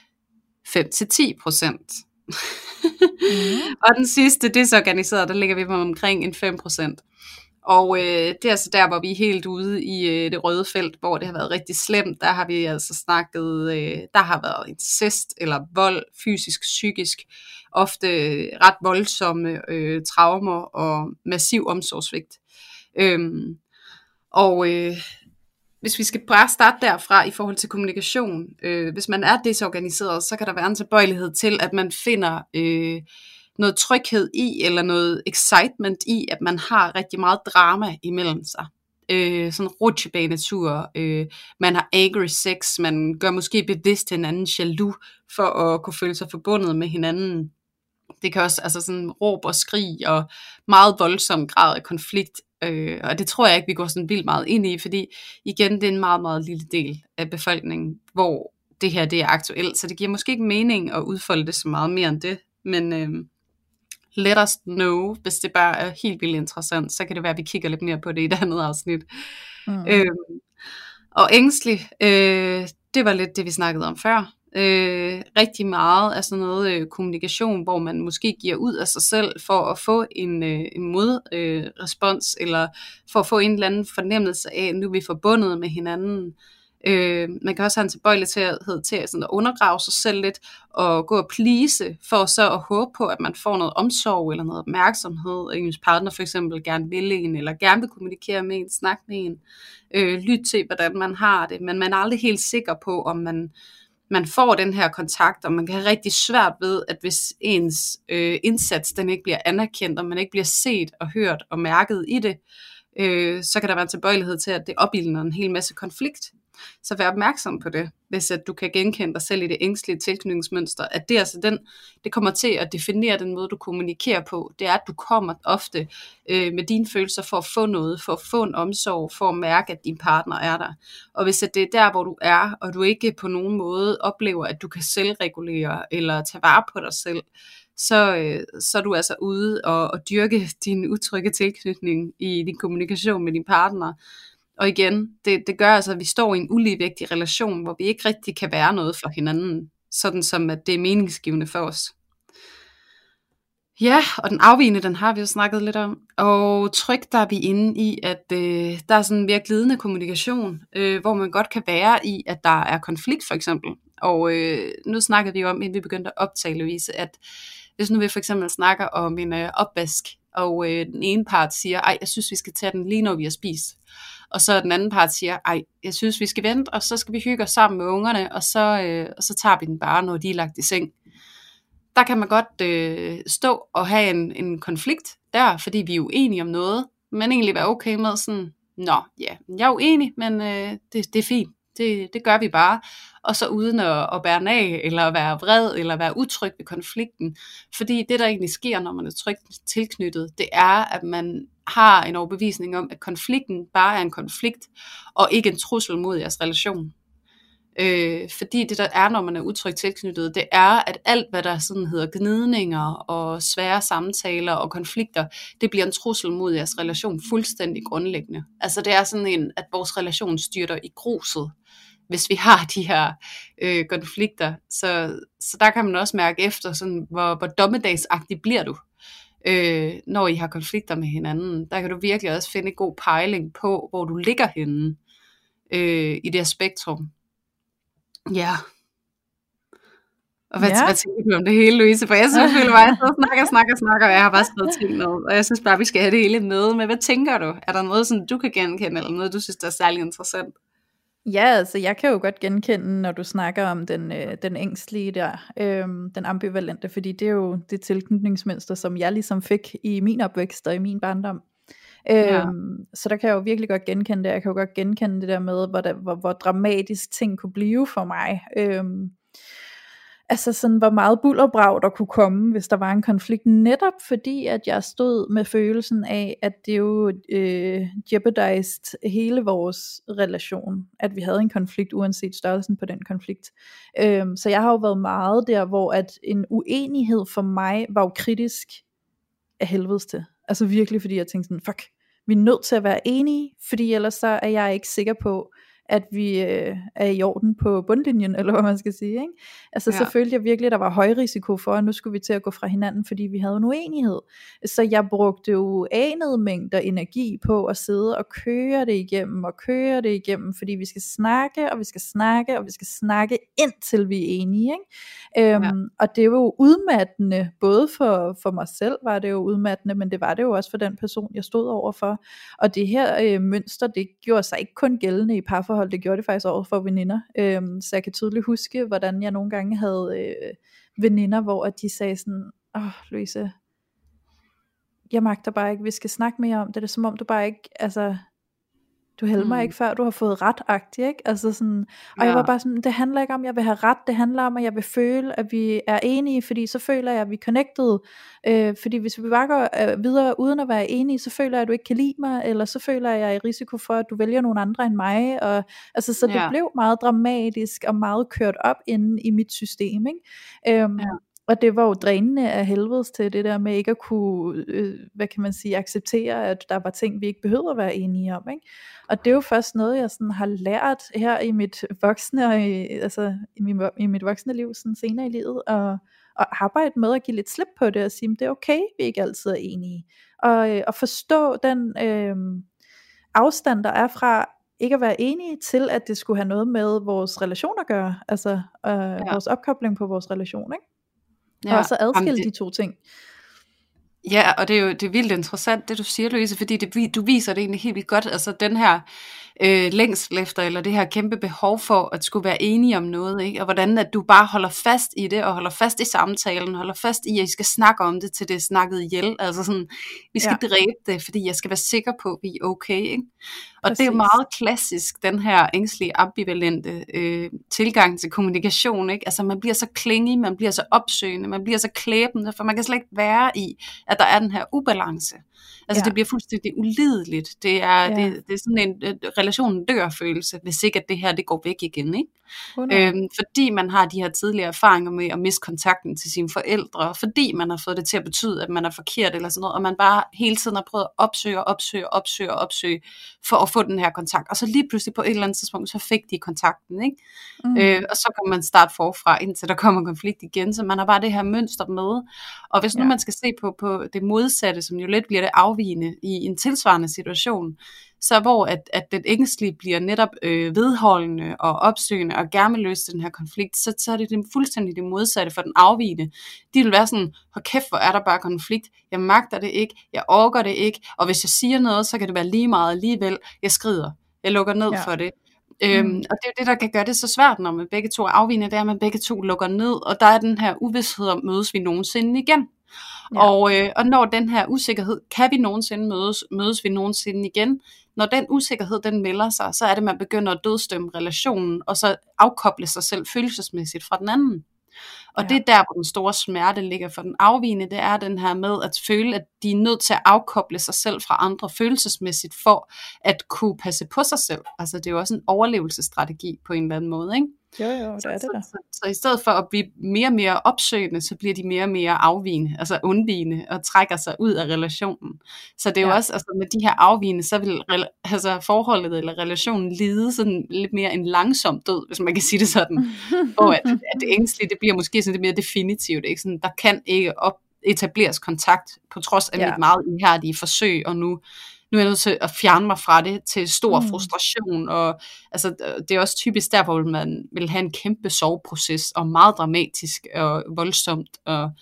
5-10%. Og den sidste desorganiseret, der ligger vi på omkring en 5%. Og det er altså der, hvor vi er helt ude i det røde felt, hvor det har været rigtig slemt. Der har vi altså snakket, der har været incest eller vold, fysisk, psykisk, ofte ret voldsomme traumer og massiv omsorgssvigt. Hvis vi skal bare starte derfra i forhold til kommunikation, hvis man er desorganiseret, så kan der være en tilbøjelighed til, at man finder noget tryghed i, eller noget excitement i, at man har rigtig meget drama imellem sig. Sådan en rutsjebanetur, man har angry sex, man gør måske bevidst hinanden jaloux, for at kunne føle sig forbundet med hinanden. Det kan også altså sådan råb og skrig, og meget voldsom grad af konflikt. Og det tror jeg ikke, vi går sådan vildt meget ind i, fordi igen, det er en meget, meget lille del af befolkningen, hvor det her det er aktuelt, så det giver måske ikke mening at udfolde det så meget mere end det, men let us know, hvis det bare er helt vildt interessant, så kan det være, at vi kigger lidt mere på det i et andet afsnit. Og ængstelig, det var lidt det, vi snakkede om før. Rigtig meget af sådan noget kommunikation, hvor man måske giver ud af sig selv for at få en modrespons, eller for at få en eller anden fornemmelse af, at nu er vi forbundet med hinanden. Man kan også have en tilbøjelighed til sådan at undergrave sig selv lidt, og gå og please, for så at håbe på, at man får noget omsorg, eller noget opmærksomhed, ens partner for eksempel gerne vil en, eller gerne vil kommunikere med en, snakke med en, lytte til, hvordan man har det, men man er aldrig helt sikker på, om man får den her kontakt, og man kan have rigtig svært ved, at hvis ens indsats, den ikke bliver anerkendt, og man ikke bliver set og hørt og mærket i det, så kan der være en tilbøjelighed til, at det opildner en hel masse konflikt. Så vær opmærksom på det, hvis at du kan genkende dig selv i det ængstlige tilknytningsmønster, at det, altså det kommer til at definere den måde, du kommunikerer på. Det er, at du kommer ofte med dine følelser for at få noget, for at få en omsorg, for at mærke, at din partner er der. Og hvis at det er der, hvor du er, og du ikke på nogen måde oplever, at du kan selvregulere eller tage vare på dig selv, så er du altså ude og dyrke din utrygge tilknytning i din kommunikation med din partner. Og igen, det gør altså, at vi står i en uligevægtig relation, hvor vi ikke rigtig kan være noget for hinanden, sådan som at det er meningsgivende for os. Ja, og den afvigende, den har vi jo snakket lidt om. Og tryg, der er vi inde i, at der er sådan en mere glidende kommunikation, hvor man godt kan være i, at der er konflikt for eksempel. Og nu snakkede vi jo om, inden vi begyndte at optage, Louise, at hvis nu vi for eksempel snakker om en opvask, og den ene part siger, ej, jeg synes, vi skal tage den lige når vi har spist. Og så den anden part siger, ej, jeg synes, vi skal vente, og så skal vi hygge os sammen med ungerne, og så tager vi den bare, når de er lagt i seng. Der kan man godt stå og have en konflikt der, fordi vi er uenige om noget, men egentlig være okay med sådan, nå, ja, jeg er uenig, men det er fint. Det gør vi bare, og så uden at bære af, eller være vred, eller være utryg ved konflikten. Fordi det, der egentlig sker, når man er trygt tilknyttet, det er, at man har en overbevisning om, at konflikten bare er en konflikt, og ikke en trussel mod jeres relation. Fordi det, der er, når man er utrygt tilknyttet, det er, at alt, hvad der sådan hedder gnidninger, og svære samtaler og konflikter, det bliver en trussel mod jeres relation fuldstændig grundlæggende. Altså det er sådan at vores relation styrter i gruset, hvis vi har de her konflikter. Så der kan man også mærke efter, sådan, hvor dommedagsagtig bliver du, når I har konflikter med hinanden. Der kan du virkelig også finde en god pejling på, hvor du ligger henne i det her spektrum. Ja. Og hvad tænker du om det hele, Louise? For jeg synes, at jeg snakker, og jeg har bare skrevet ting ned, og jeg synes bare, vi skal have det hele med. Men hvad tænker du? Er der noget, som du kan genkende, eller noget, du synes, der er særlig interessant? Ja, altså jeg kan jo godt genkende, når du snakker om den ængstlige der, den ambivalente, fordi det er jo det tilknytningsmønster, som jeg ligesom fik i min opvækst og i min barndom. Så der kan jeg jo virkelig godt genkende det. Jeg kan jo godt genkende det der med, hvor dramatisk ting kunne blive for mig. Altså sådan, hvor meget bullerbrag der kunne komme, hvis der var en konflikt, netop fordi, at jeg stod med følelsen af, at det jo jeopardized hele vores relation, at vi havde en konflikt, uanset størrelsen på den konflikt. Så jeg har jo været meget der, hvor at en uenighed for mig var jo kritisk af helvedes til. Altså virkelig, fordi jeg tænkte sådan, fuck, vi er nødt til at være enige, fordi ellers så er jeg ikke sikker på, at vi er i orden på bundlinjen, eller hvad man skal sige, ikke? Altså så følte jeg virkelig, at der var høj risiko for, at nu skulle vi til at gå fra hinanden, fordi vi havde en uenighed. Så jeg brugte jo anede mængder energi på at sidde og køre det igennem, fordi vi skal snakke, og vi skal snakke, og vi skal snakke, indtil vi er enige, ikke? Og det er jo udmattende, både for mig selv var det jo udmattende, men det var det jo også for den person, jeg stod overfor. Og det her mønster, det gjorde sig ikke kun gældende i parforhold, det gjorde det faktisk over for veninder. Så jeg kan tydeligt huske, hvordan jeg nogle gange havde veninder, hvor de sagde sådan, Louise, jeg magter bare ikke, vi skal snakke mere om det. Det er som om du bare ikke, altså, du hælder mig ikke, før du har fået ret-agtigt, ikke? Altså sådan, og jeg var bare sådan, det handler ikke om, jeg vil have ret, det handler om, at jeg vil føle, at vi er enige, fordi så føler jeg, at vi er connected, fordi hvis vi bare går videre, uden at være enige, så føler jeg, at du ikke kan lide mig, eller så føler jeg, at jeg er i risiko for, at du vælger nogle andre end mig, og altså, så det blev meget dramatisk, og meget kørt op inde i mit system, ikke? Og det var jo drænende af helvedes til det der med ikke at kunne, hvad kan man sige, acceptere, at der var ting, vi ikke behøver at være enige om, ikke? Og det er jo først noget, jeg sådan har lært her i mit voksne, i mit voksne liv, sådan senere i livet, og arbejde med at give lidt slip på det, og sige, det er okay, vi ikke altid er enige. Og forstå den afstand, der er fra, ikke at være enige til, at det skulle have noget med vores relation at gøre, altså Ja. vores opkobling på vores relation, ikke? Ja. Og så Jamen, adskille de to ting. Ja, og det er jo det er vildt interessant, det du siger, Louise, fordi du viser det egentlig helt vildt godt, altså den her længsel efter, eller det her kæmpe behov for at skulle være enige om noget, ikke? Og hvordan at du bare holder fast i det, og holder fast i samtalen, holder fast i, at I skal snakke om det, til det er snakket ihjel, altså sådan, vi skal dræbe det, fordi jeg skal være sikker på, at vi er okay, ikke? Og det er jo meget klassisk, den her ængstlige, ambivalente tilgang til kommunikation, ikke? Altså man bliver så klingig, man bliver så opsøgende, man bliver så klæbende, for man kan slet ikke være i, at der er den her ubalance. Altså det bliver fuldstændig ulideligt. Det er sådan en relationen dør-følelse, hvis ikke at det her det går væk igen, ikke? Fordi man har de her tidligere erfaringer med at miste kontakten til sine forældre, fordi man har fået det til at betyde, at man er forkert eller sådan noget, og man bare hele tiden har prøvet at opsøge for at få den her kontakt. Og så lige pludselig på et eller andet tidspunkt, så fik de kontakten, ikke? Og så kan man starte forfra, indtil der kommer konflikt igen, så man har bare det her mønster med. Og hvis nu man skal se på det modsatte, som jo lidt bliver det afvigende i en tilsvarende situation, så hvor at den ængstlige bliver netop vedholdende og opsøgende og gerne vil løse den her konflikt, så er det fuldstændig det modsatte for den afvigende. De vil være sådan, hold kæft, hvor er der bare konflikt, jeg magter det ikke, jeg orker det ikke, og hvis jeg siger noget, så kan det være lige meget alligevel, jeg skrider, jeg lukker ned for det. Og det er jo det, der kan gøre det så svært, når man begge to er afvigende, det er, at man begge to lukker ned, og der er den her uvished om, mødes vi nogensinde igen. Ja. Og når den her usikkerhed, kan vi nogensinde mødes vi nogensinde igen, når den usikkerhed den melder sig, så er det, at man begynder at dødstømme relationen, og så afkoble sig selv følelsesmæssigt fra den anden. Og det er der, hvor den store smerte ligger for den afvigende, det er den her med at føle, at de er nødt til at afkoble sig selv fra andre følelsesmæssigt, for at kunne passe på sig selv. Altså det er jo også en overlevelsesstrategi på en eller anden måde, ikke? Jo, det er det der. Så i stedet for at blive mere og mere opsøgende, så bliver de mere og mere afvigende, altså undvigende, og trækker sig ud af relationen. Så det er jo også, altså med de her afvigende, så vil forholdet eller relationen lide sådan lidt mere en langsom død, hvis man kan sige det sådan. Hvor at det ængstlige, det bliver måske sådan lidt mere definitivt, ikke? Sådan, der kan ikke etableres kontakt, på trods af mit meget ihærdige forsøg, og nu er jeg nødt til at fjerne mig fra det til stor frustration, og altså, det er også typisk der, hvor man vil have en kæmpe soveproces, og meget dramatisk og voldsomt, og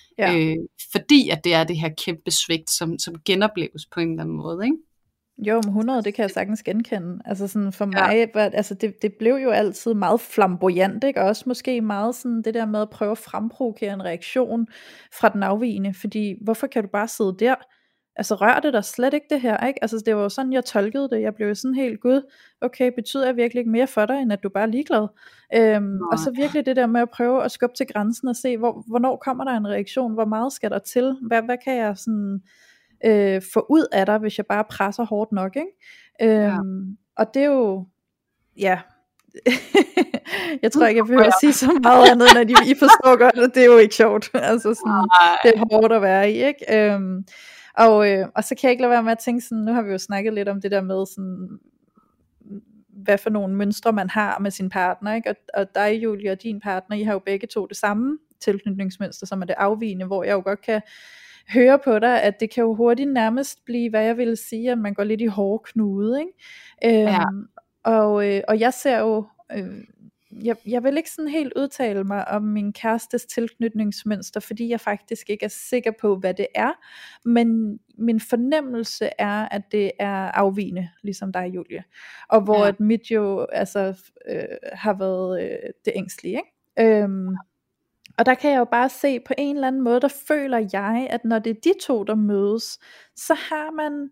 fordi at det er det her kæmpe svigt, som genopleves på en eller anden måde, ikke? Jo, om 100, det kan jeg sagtens genkende. Altså sådan for mig, altså det blev jo altid meget flamboyant, ikke? Og også måske meget sådan det der med at prøve at fremprovokere en reaktion fra den afvigende, fordi hvorfor kan du bare sidde der? Altså rør det der slet ikke det her, ikke? Altså det var jo sådan, jeg tolkede det. Jeg blev jo sådan helt, gud, okay, betyder jeg virkelig ikke mere for dig, end at du bare er ligeglad? Og så virkelig det der med at prøve at skubbe til grænsen og se, hvornår kommer der en reaktion? Hvor meget skal der til? Hvad kan jeg sådan få ud af dig, hvis jeg bare presser hårdt nok, ikke? Og det er jo, jeg tror ikke, jeg behøver at sige så meget andet, end at I forstår godt, at det er jo ikke sjovt. Altså sådan, det er hårdt at være i, ikke? Og så kan jeg ikke lade være med at tænke sådan, nu har vi jo snakket lidt om det der med sådan, hvad for nogle mønstre man har med sin partner, ikke? Og dig, Julie, og din partner, I har jo begge to det samme tilknytningsmønster, som er det afvigende, hvor jeg jo godt kan høre på dig, at det kan jo hurtigt nærmest blive, hvad jeg vil sige, at man går lidt i hårde knude, ikke? Og jeg ser jo, jeg vil ikke sådan helt udtale mig om min kærestes tilknytningsmønster, fordi jeg faktisk ikke er sikker på, hvad det er, men min fornemmelse er, at det er afvigende, ligesom dig, Julie, og hvor at mit jo har været det ængstlige, ikke? Og der kan jeg jo bare se, på en eller anden måde, der føler jeg, at når det er de to, der mødes, så har man,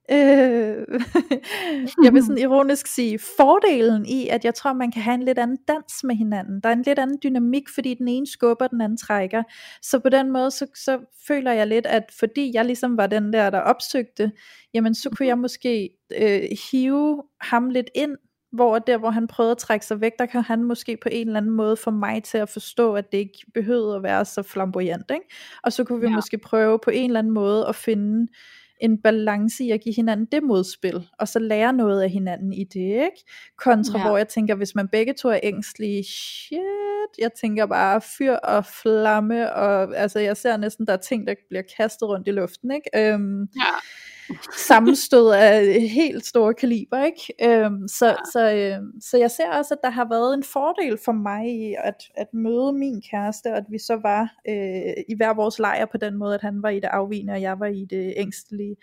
jeg vil sådan ironisk sige, fordelen i, at jeg tror, man kan have en lidt anden dans med hinanden. Der er en lidt anden dynamik, fordi den ene skubber, den anden trækker. Så på den måde, så føler jeg lidt, at fordi jeg ligesom var den der opsøgte, jamen så kunne jeg måske hive ham lidt ind, hvor han prøvede at trække sig væk, der kan han måske på en eller anden måde få mig til at forstå, at det ikke behøvede at være så flamboyant, ikke? Og så kunne vi måske prøve på en eller anden måde at finde en balance i at give hinanden det modspil, og så lære noget af hinanden i det, ikke? Kontra hvor jeg tænker, hvis man begge to er ængstlige, jeg tænker bare fyr og flamme, og altså jeg ser næsten, der er ting, der bliver kastet rundt i luften, ikke? sammenstød af helt store kaliber, ikke? Så jeg ser også, at der har været en fordel for mig i at møde min kæreste, og at vi så var i hver vores lejr på den måde, at han var i det afvigende, og jeg var i det ængstelige.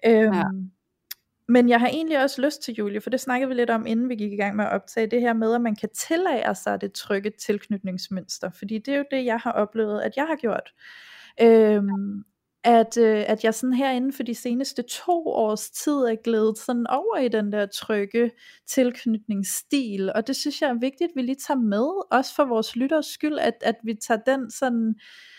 Men jeg har egentlig også lyst til, Julie, for det snakkede vi lidt om, inden vi gik i gang med at optage, det her med, at man kan tillære sig det trygge tilknytningsmønster, fordi det er jo det, jeg har oplevet, at jeg har gjort. At jeg sådan herinde for de seneste 2 års tid er glædet sådan over i den der trygge tilknytningsstil, og det synes jeg er vigtigt, at vi lige tager med, også for vores lytteres skyld, at vi tager den sådan,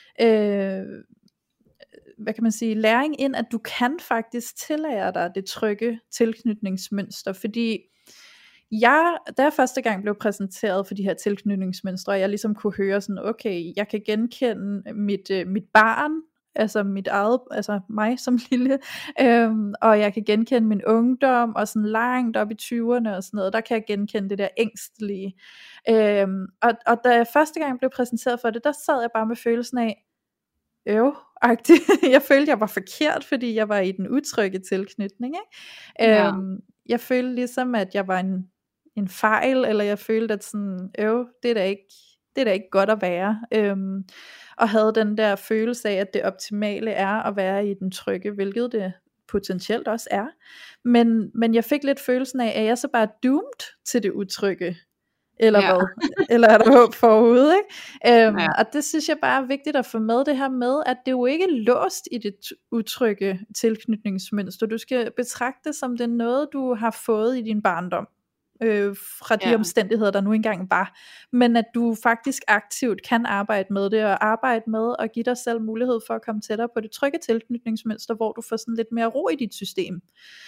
hvad kan man sige, læring ind, at du kan faktisk tillære dig det trygge tilknytningsmønster, fordi da jeg første gang blev præsenteret for de her tilknytningsmønstre, og jeg ligesom kunne høre sådan, okay, jeg kan genkende mit barn, altså mit eget, altså mig som lille, og jeg kan genkende min ungdom, og sådan langt op i 20'erne og sådan noget, der kan jeg genkende det der ængstelige. Og da jeg første gang blev præsenteret for det, der sad jeg bare med følelsen af, jeg følte jeg var forkert, fordi jeg var i den utrygge tilknytning, ikke? Ja. Jeg følte ligesom at jeg var en fejl, eller jeg følte at sådan, det er da ikke godt at være, og havde den der følelse af at det optimale er at være i den trygge, hvilket det potentielt også er, men jeg fik lidt følelsen af, at jeg så bare doomed til det utrygge, eller hvad, eller er der håb forude, ikke? Og det synes jeg bare er vigtigt at få med, det her med, at det jo ikke er låst i det utrygge tilknytningsmønster. Du skal betragte det som det er noget, du har fået i din barndom, fra de omstændigheder, der nu engang var, men at du faktisk aktivt kan arbejde med det, og arbejde med at give dig selv mulighed for at komme tættere på det trygge tilknytningsmønster, hvor du får sådan lidt mere ro i dit system.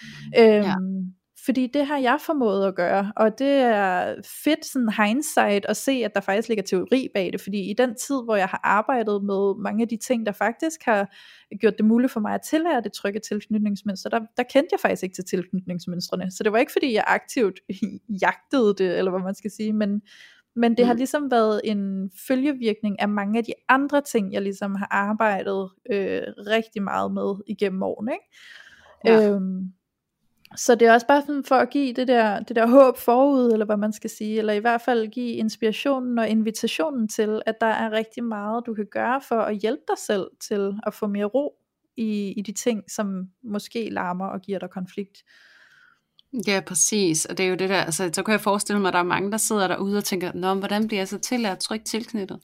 Fordi det har jeg formået at gøre, og det er fedt sådan hindsight at se, at der faktisk ligger teori bag det, fordi i den tid, hvor jeg har arbejdet med mange af de ting, der faktisk har gjort det muligt for mig at tillære det trygge tilknytningsmønster, der kendte jeg faktisk ikke til tilknytningsmønstrene, så det var ikke fordi jeg aktivt jagtede det, eller hvad man skal sige, men det har ligesom været en følgevirkning af mange af de andre ting, jeg ligesom har arbejdet rigtig meget med igennem årene, ikke? Så det er også bare sådan for at give det der håb forud, eller hvad man skal sige, eller i hvert fald give inspirationen og invitationen til, at der er rigtig meget, du kan gøre for at hjælpe dig selv til at få mere ro i de ting, som måske larmer og giver dig konflikt. Ja, præcis. Og det er jo det der, altså, så kan jeg forestille mig, at der er mange, der sidder derude og tænker, nå, hvordan bliver jeg så tillært trygt tilknyttet?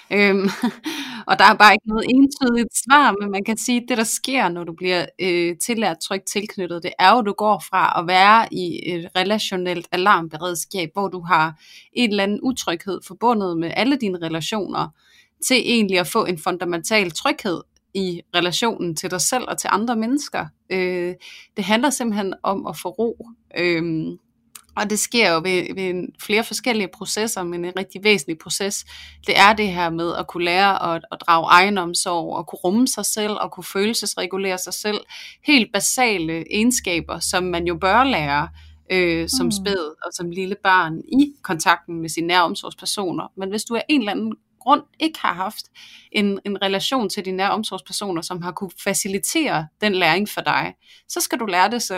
Og der er bare ikke noget entydigt svar, men man kan sige, at det der sker, når du bliver tillært trygt tilknyttet, det er jo, at du går fra at være i et relationelt alarmberedskab, hvor du har en eller anden utryghed forbundet med alle dine relationer, til egentlig at få en fundamental tryghed i relationen til dig selv og til andre mennesker. Det handler simpelthen om at få ro. Og det sker jo ved flere forskellige processer, men en rigtig væsentlig proces, det er det her med at kunne lære at drage egenomsorg, og kunne rumme sig selv, og kunne følelsesregulere sig selv. Helt basale egenskaber, som man jo bør lære som spæd og som lille barn i kontakten med sine næromsorgspersoner. Men hvis du af en eller anden grund ikke har haft en relation til dine nære omsorgspersoner, som har kunne facilitere den læring for dig, så skal du lære det selv.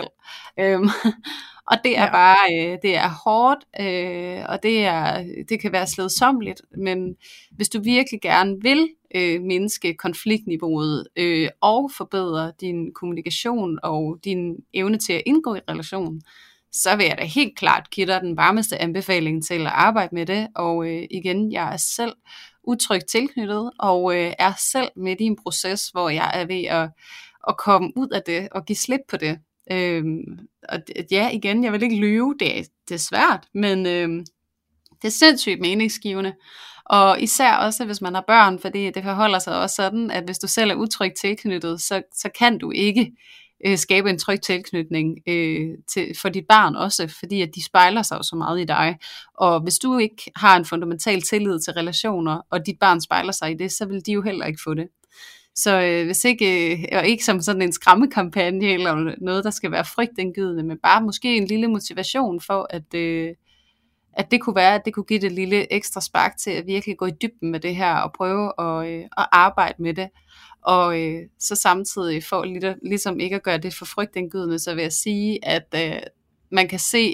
Og det er bare, det er hårdt, og det kan være slidsomt, men hvis du virkelig gerne vil mindske konfliktniveauet og forbedre din kommunikation og din evne til at indgå i relationen, så vil jeg da helt klart give dig den varmeste anbefaling til at arbejde med det. Og igen, jeg er selv utrygt tilknyttet, og er selv midt i en proces, hvor jeg er ved at komme ud af det og give slip på det. Og ja, igen, jeg vil ikke lyve, det er svært, men det er sindssygt meningsgivende. Og især også, hvis man har børn, fordi det forholder sig også sådan, at hvis du selv er utrygt tilknyttet, så kan du ikke skabe en tryg tilknytning for dit barn også, fordi at de spejler sig jo så meget i dig. Og hvis du ikke har en fundamental tillid til relationer, og dit barn spejler sig i det, så vil de jo heller ikke få det. Så hvis ikke, og ikke som sådan en skræmmekampagne, eller noget, der skal være frygtindgydende, men bare måske en lille motivation for, at det kunne være, at det kunne give det lille ekstra spark til at virkelig gå i dybden med det her, og prøve at arbejde med det. Og så samtidig for ligesom ikke at gøre det for frygtindgydende, så vil jeg sige, at man kan se,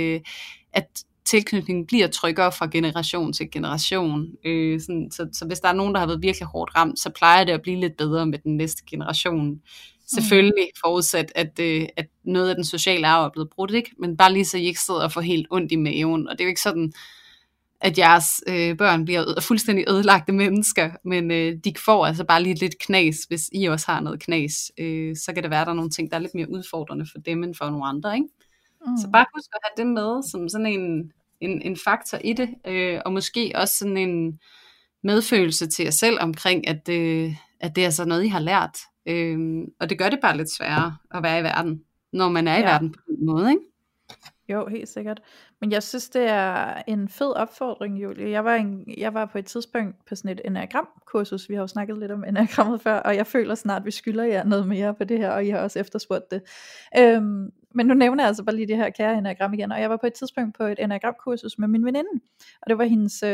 at tilknytningen bliver tryggere fra generation til generation. Så hvis der er nogen, der har været virkelig hårdt ramt, så plejer det at blive lidt bedre med den næste generation. Selvfølgelig forudsat, at noget af den sociale arv er blevet brudt, ikke? Men bare lige så I ikke sidder og får helt ondt i maven. Og det er jo ikke sådan, at jeres børn bliver fuldstændig ødelagte mennesker, men de får altså bare lige lidt knas, hvis I også har noget knas. Så kan det være, at der er nogle ting, der er lidt mere udfordrende for dem end for nogle andre, ikke? Så bare husk at have det med som sådan en faktor i det, og måske også sådan en medfølelse til jer selv omkring, at det er altså noget, I har lært. Og det gør det bare lidt sværere at være i verden, når man er i verden på den måde, ikke? Jo, helt sikkert. Men jeg synes, det er en fed opfordring, Julie. Jeg var på et tidspunkt på sådan et enneagram-kursus. Vi har jo snakket lidt om enneagrammet før, og jeg føler snart, vi skylder jer noget mere på det her, og I har også efterspurgt det. Men nu nævner jeg altså bare lige det her kære enneagram igen, og jeg var på et tidspunkt på et enneagram-kursus med min veninde, og det var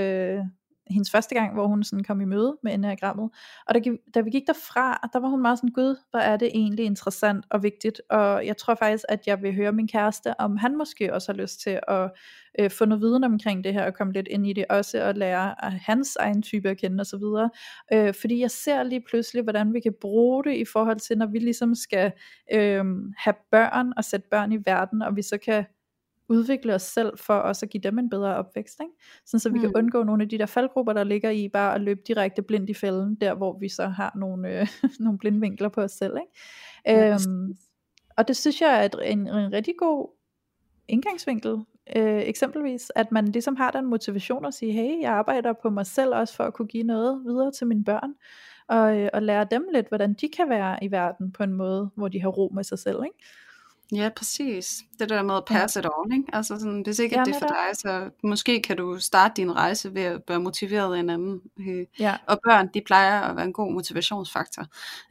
hendes første gang, hvor hun sådan kom i møde med enneagrammet. Og da vi gik derfra, der var hun meget sådan, gud, hvor er det egentlig interessant og vigtigt. Og jeg tror faktisk, at jeg vil høre min kæreste, om han måske også har lyst til at få noget viden omkring det her, og komme lidt ind i det også, og lære hans egen type at kende osv. Fordi jeg ser lige pludselig, hvordan vi kan bruge det i forhold til, når vi ligesom skal have børn, og sætte børn i verden, og vi så kan udvikle os selv for også at give dem en bedre opvækst, ikke? Sådan så vi kan undgå nogle af de der faldgrupper, der ligger i bare at løbe direkte blindt i fælden, der hvor vi så har nogle blindvinkler på os selv, ikke? Og det synes jeg er en rigtig god indgangsvinkel, eksempelvis, at man ligesom har den motivation at sige, hey, jeg arbejder på mig selv også for at kunne give noget videre til mine børn, og lære dem lidt, hvordan de kan være i verden på en måde, hvor de har ro med sig selv, ikke? Ja, præcis. Det der med at passe it on, ikke? Altså sådan, hvis ikke det er for dig, så måske kan du starte din rejse ved at være motiveret af en anden. Og børn, de plejer at være en god motivationsfaktor.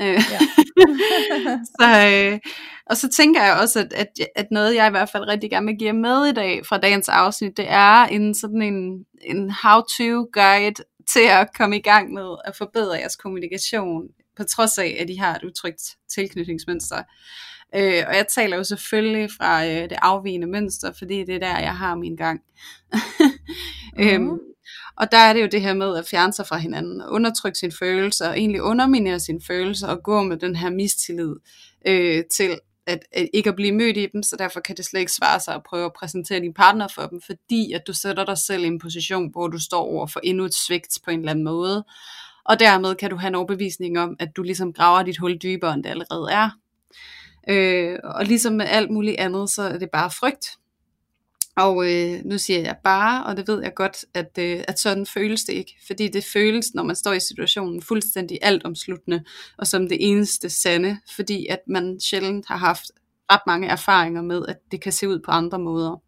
Og så tænker jeg også, at noget jeg i hvert fald rigtig gerne vil give med i dag fra dagens afsnit, det er en how-to guide til at komme i gang med at forbedre jeres kommunikation, på trods af, at I har et utrygt tilknytningsmønster. Og jeg taler jo selvfølgelig fra det afvigende mønster, fordi det er der, jeg har min gang. Og der er det jo det her med at fjerne sig fra hinanden, undertrykke sine følelser, og egentlig underminere sine følelser, og gå med den her mistillid til at ikke at blive mødt i dem, så derfor kan det slet ikke svare sig at prøve at præsentere din partner for dem, fordi at du sætter dig selv i en position, hvor du står over for endnu et svigt på en eller anden måde, og dermed kan du have en overbevisning om, at du ligesom graver dit hul dybere, end det allerede er. Og ligesom med alt muligt andet, så er det bare frygt. Og nu siger jeg bare, og det ved jeg godt, at sådan føles det ikke. Fordi det føles, når man står i situationen, fuldstændig altomsluttende, og som det eneste sande, fordi at man sjældent har haft ret mange erfaringer med, at det kan se ud på andre måder.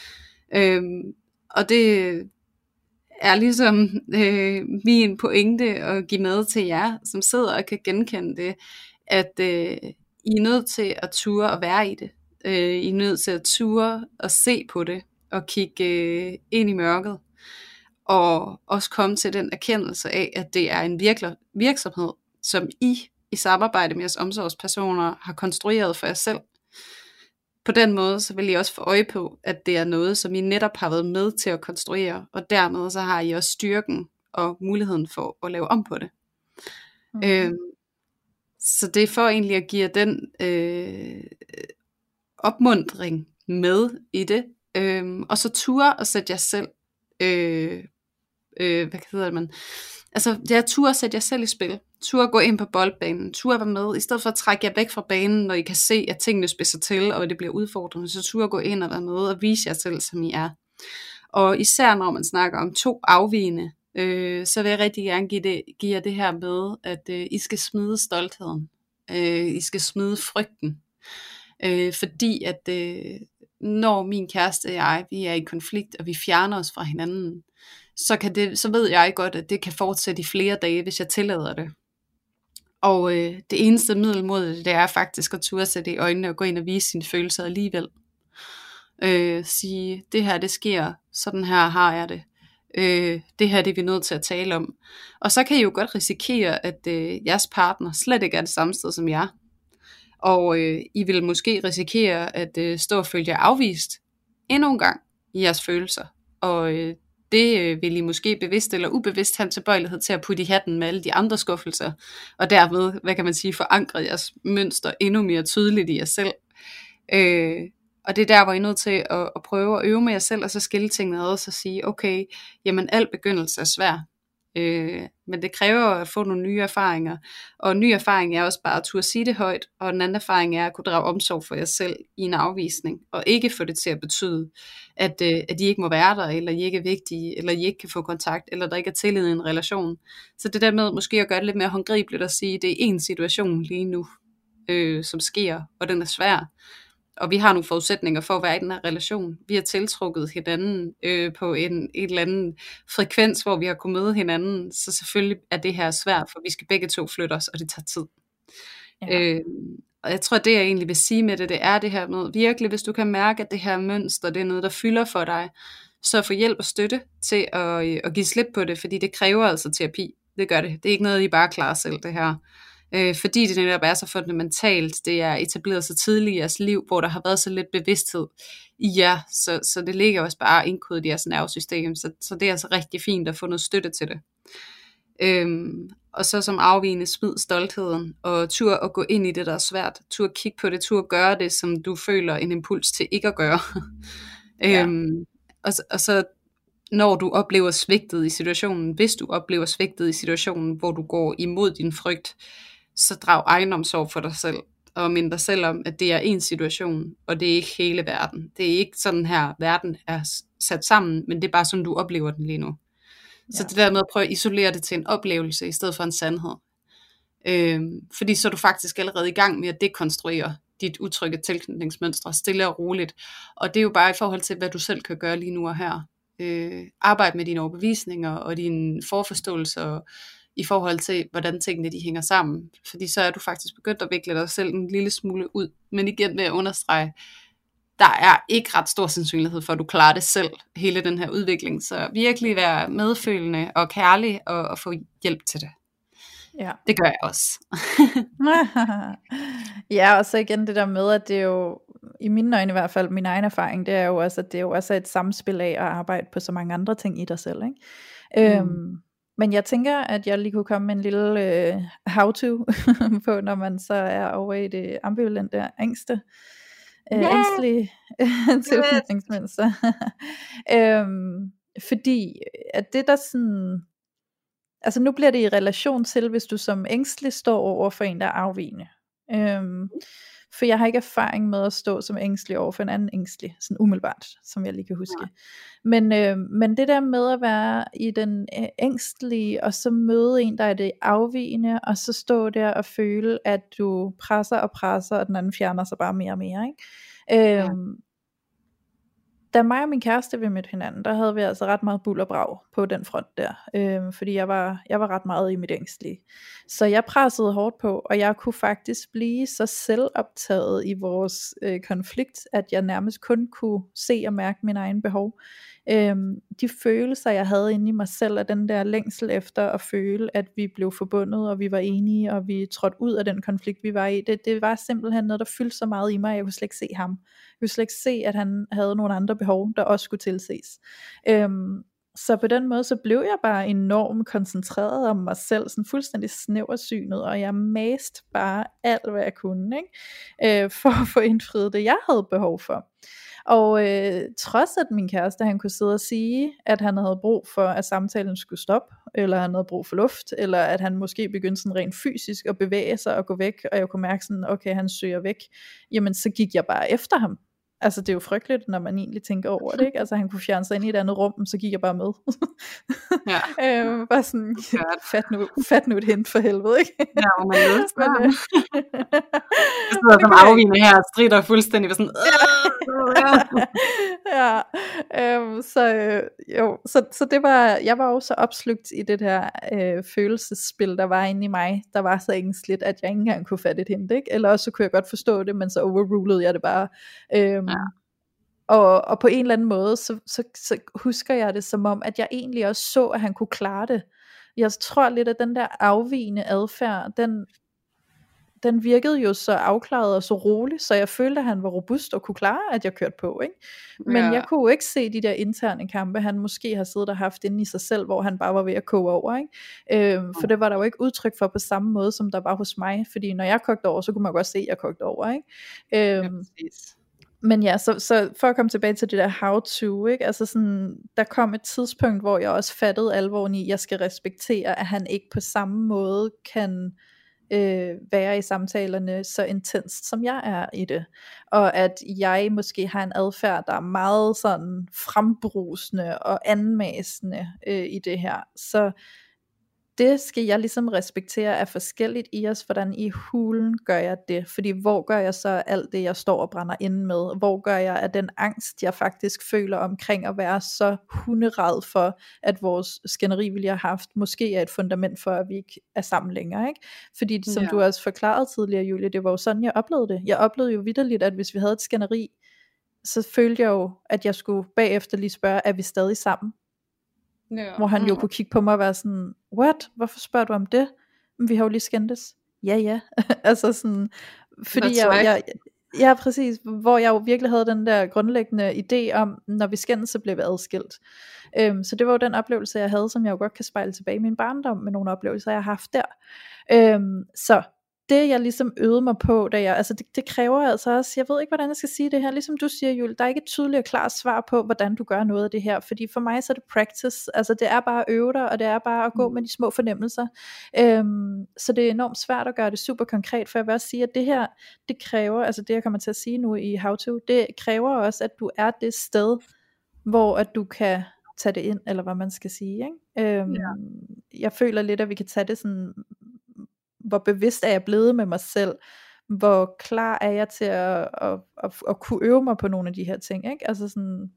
Og det er ligesom min pointe at give med til jer, som sidder og kan genkende det, at I er nødt til at ture og være i det. I er nødt til at ture og se på det, og kigge ind i mørket, og også komme til den erkendelse af, at det er en virksomhed, som I samarbejde med jeres omsorgspersoner har konstrueret for jer selv. På den måde, så vil I også få øje på, at det er noget, som I netop har været med til at konstruere, og dermed så har I også styrken og muligheden for at lave om på det. Så det er for egentlig at give jer den opmuntring med i det, og så ture og sætte jer selv, hvad hedder man? Altså det er ture at sætte jer selv i spil, ture at gå ind på boldbanen, ture at være med, i stedet for at trække jer væk fra banen, når I kan se, at tingene spidser til, og det bliver udfordrende, så ture at gå ind og være med og vise jer selv, som I er. Og især når man snakker om to afvigende, så vil jeg rigtig gerne give jer det her med, at I skal smide stoltheden, I skal smide frygten, fordi at når min kæreste og jeg, vi er i konflikt, og vi fjerner os fra hinanden, så ved jeg godt, at det kan fortsætte i flere dage, hvis jeg tillader det. Og det eneste middel mod det er faktisk at turde sætte i øjnene og gå ind og vise sine følelser alligevel. Sige, det her det sker, sådan her har jeg det. Det her det er vi nødt til at tale om. Og så kan I jo godt risikere, at jeres partner slet ikke er det samme sted som jer. Og I vil måske risikere at stå og føle jer afvist endnu en gang i jeres følelser. Og det vil I måske bevidst eller ubevidst have en tilbøjelighed til at putte i hatten med alle de andre skuffelser. Og dermed, hvad kan man sige, forankre jeres mønster endnu mere tydeligt i jer selv. Og det er der, hvor I er nødt til at prøve at øve med jer selv, og så skille tingene ad, og så sige, okay, jamen al begyndelse er svær. Men det kræver at få nogle nye erfaringer, og en ny erfaring er også bare at turde sige det højt, og en anden erfaring er at kunne drage omsorg for jer selv i en afvisning, og ikke få det til at betyde, at I ikke må være der, eller I ikke er vigtige, eller I ikke kan få kontakt, eller der ikke er tillid i en relation. Så det der med måske at gøre det lidt mere håndgribeligt og sige, det er en situation lige nu, som sker, og den er svær. Og vi har nogle forudsætninger for at være i den her relation. Vi har tiltrukket hinanden på en eller anden frekvens, hvor vi har kunnet møde hinanden. Så selvfølgelig er det her svært, for vi skal begge to flytte os, og det tager tid. Ja. Og jeg tror, det jeg egentlig vil sige med det er det her med, virkelig, hvis du kan mærke, at det her mønster, det er noget, der fylder for dig, så få hjælp og støtte til at give slip på det, fordi det kræver altså terapi. Det gør det. Det er ikke noget, I bare klarer selv, det her. Fordi det netop er så fundamentalt, det er etableret så tidligt i jeres liv, hvor der har været så lidt bevidsthed i jer, så det ligger også bare indkodet i jeres nervesystem, så det er altså rigtig fint at få noget støtte til det. Og så som afvigende, smid stoltheden, og tur at gå ind i det, der er svært, tur at kigge på det, tur at gøre det, som du føler en impuls til ikke at gøre. Ja. Og så når du oplever svigtet i situationen, hvis du oplever svigtet i situationen, hvor du går imod din frygt, så drag egenomsorg for dig selv, og mind dig selv om, at det er en situation, og det er ikke hele verden. Det er ikke sådan her, verden er sat sammen, men det er bare sådan, du oplever den lige nu. Så det der med at prøve at isolere det til en oplevelse, i stedet for en sandhed. Fordi så er du faktisk allerede i gang med at dekonstruere dit utrygge tilknytningsmønstre, stille og roligt. Og det er jo bare i forhold til, hvad du selv kan gøre lige nu og her. Arbejde med dine overbevisninger og dine forforståelser i forhold til, hvordan tingene de hænger sammen. Fordi så er du faktisk begyndt at vikle dig selv en lille smule ud. Men igen med at understrege, der er ikke ret stor sandsynlighed for, at du klarer det selv, hele den her udvikling. Så virkelig være medfølende og kærlig og få hjælp til det. Ja. Det gør jeg også. Ja, og så igen det der med, at det er jo, i mine øjne i hvert fald, min egen erfaring, det er jo også, at det er jo også et samspil af at arbejde på så mange andre ting i dig selv, ikke? Men jeg tænker, at jeg lige kunne komme med en lille how-to på, når man så er over i det ambivalente ængste. Ængstlige tilknytningsmønster. Fordi at det der sådan, altså nu bliver det i relation til, hvis du som ængstelig står over for en, der er afvigende. For jeg har ikke erfaring med at stå som ængstelig over for en anden ængstelig, sådan umiddelbart, som jeg lige kan huske. Men det der med at være i den ængstlige, og så møde en, der er det afvigende, og så stå der og føle, at du presser, og den anden fjerner sig bare mere og mere, ikke? Da mig og min kæreste vi mødte hinanden, der havde vi altså ret meget bull og brag på den front der, fordi jeg var ret meget i mit ængstlige. Så jeg pressede hårdt på, og jeg kunne faktisk blive så selvoptaget i vores konflikt, at jeg nærmest kun kunne se og mærke mine egne behov. De følelser jeg havde inde i mig selv, af den der længsel efter at føle, at vi blev forbundet, og vi var enige, og vi trådte ud af den konflikt vi var i, det var simpelthen noget, der fyldte så meget i mig, jeg kunne slet ikke se ham. Jeg kunne slet ikke se, at han havde nogle andre behov, der også skulle tilses. Så på den måde, så blev jeg bare enormt koncentreret om mig selv, sådan fuldstændig snæversynet, og jeg mast bare alt, hvad jeg kunne, ikke? For at få indfriet det, jeg havde behov for. Og trods at min kæreste, han kunne sidde og sige, at han havde brug for, at samtalen skulle stoppe, eller han havde brug for luft, eller at han måske begyndte sådan rent fysisk at bevæge sig og gå væk, og jeg kunne mærke sådan, okay, han søger væk, jamen så gik jeg bare efter ham. Altså det er jo frygteligt, når man egentlig tænker over det, ikke? Altså han kunne fjerne sig ind i et andet rum, så gik jeg bare med. Bare sådan, fat nu et hint for helvede, ikke? Ja, hvor man løser. Jeg sidder som afvigende her og strider fuldstændig sådan, så det var, jeg var også så opslugt i det her følelsesspil, der var inde i mig, der var så ængstligt, at jeg ikke engang kunne fatte et hint, ikke? Eller også så kunne jeg godt forstå det, men så overrulede jeg det bare. Og på en eller anden måde, så husker jeg det som om, at jeg egentlig også så, at han kunne klare det. Jeg tror lidt, at den der afvigende adfærd, den virkede jo så afklaret og så rolig, så jeg følte, at han var robust og kunne klare, at jeg kørte på, ikke? Men jeg kunne jo ikke se de der interne kampe, han måske har siddet og haft inde i sig selv, hvor han bare var ved at koge over, ikke? For det var der jo ikke udtryk for på samme måde, som der var hos mig, fordi når jeg kogte over, så kunne man godt se, at jeg kogte over, ikke? Men ja, så for at komme tilbage til det der how to, ikke? Altså sådan, der kom et tidspunkt, hvor jeg også fattede alvoren i, at jeg skal respektere, at han ikke på samme måde kan være i samtalerne så intenst, som jeg er i det. Og at jeg måske har en adfærd, der er meget sådan frembrusende og anmasende i det her. Så det skal jeg ligesom respektere er forskelligt i os, hvordan i hulen gør jeg det, fordi hvor gør jeg så alt det, jeg står og brænder inde med, hvor gør jeg af den angst, jeg faktisk føler omkring at være så hunderad for, at vores skænderi, vi lige har haft, måske er et fundament for, at vi ikke er sammen længere, ikke? Fordi som du også forklarede tidligere, Julie, det var jo sådan, jeg oplevede det. Jeg oplevede jo vitterligt, at hvis vi havde et skænderi, så følte jeg jo, at jeg skulle bagefter lige spørge, er vi stadig sammen? Ja. Hvor han jo kunne kigge på mig og være sådan, what? Hvorfor spørger du om det? Men vi har jo lige skændtes. Ja. Altså sådan, fordi ja, præcis, hvor jeg jo virkelig havde den der grundlæggende idé om, når vi skændes, så bliver vi adskilt. Så det var jo den oplevelse, jeg havde, som jeg jo godt kan spejle tilbage i min barndom, med nogle oplevelser, jeg har haft der. Så det jeg ligesom øvede mig på, altså det kræver altså også, jeg ved ikke hvordan jeg skal sige det her, ligesom du siger, Julie, der er ikke et tydeligt og klart svar på, hvordan du gør noget af det her, fordi for mig så er det practice, altså det er bare at øve dig, og det er bare at gå med de små fornemmelser, så det er enormt svært at gøre det super konkret, for jeg vil også sige, at det her, det kræver, altså det jeg kommer til at sige nu i How To, det kræver også, at du er det sted, hvor at du kan tage det ind, eller hvad man skal sige, ikke? Jeg føler lidt, at vi kan tage det sådan, hvor bevidst er jeg blevet med mig selv, hvor klar er jeg til at kunne øve mig på nogle af de her ting, ikke? Altså sådan,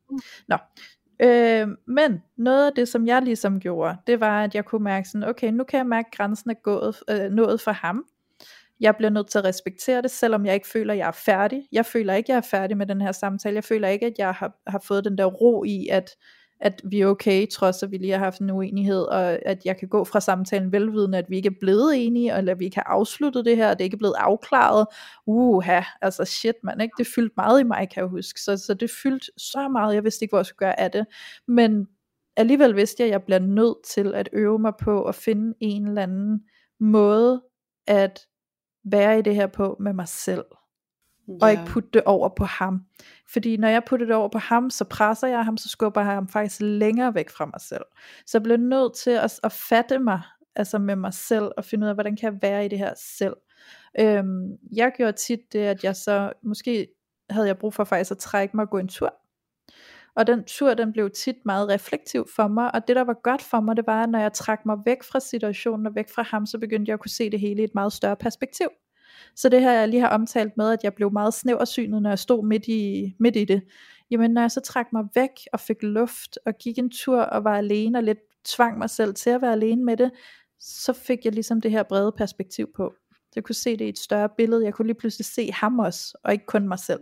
men noget af det, som jeg ligesom gjorde, det var, at jeg kunne mærke sådan, okay, nu kan jeg mærke, at grænsen er nået for ham. Jeg bliver nødt til at respektere det, selvom jeg ikke føler, at jeg er færdig. Jeg føler ikke, at jeg er færdig med den her samtale. Jeg føler ikke, at jeg har fået den der ro i, at vi er okay, trods at vi lige har haft en uenighed, og at jeg kan gå fra samtalen velvidende, at vi ikke er blevet enige, eller at vi ikke har afsluttet det her, og det ikke er blevet afklaret. Altså shit man, ikke? Det fyldte meget i mig, kan jeg huske. Så det fyldte så meget, jeg vidste ikke, hvor jeg skulle gøre af det. Men alligevel vidste jeg, at jeg bliver nødt til at øve mig på, at finde en eller anden måde, at være i det her på med mig selv. Og ikke putte det over på ham. Fordi når jeg putter det over på ham, så presser jeg ham, så skubber jeg ham faktisk længere væk fra mig selv. Så jeg bliver nødt til at fatte mig, altså med mig selv, og finde ud af, hvordan kan jeg være i det her selv. Jeg gjorde tit det, at jeg så, måske havde jeg brug for faktisk at trække mig og gå en tur. Og den tur, den blev tit meget reflektiv for mig, og det der var godt for mig, det var, at når jeg trak mig væk fra situationen og væk fra ham, så begyndte jeg at kunne se det hele i et meget større perspektiv. Så det her jeg lige har omtalt med, at jeg blev meget snæversynet, når jeg stod midt i det. Jamen når jeg så trak mig væk og fik luft og gik en tur og var alene og lidt tvang mig selv til at være alene med det, så fik jeg ligesom det her brede perspektiv på. Jeg kunne se det i et større billede. Jeg kunne lige pludselig se ham også, og ikke kun mig selv.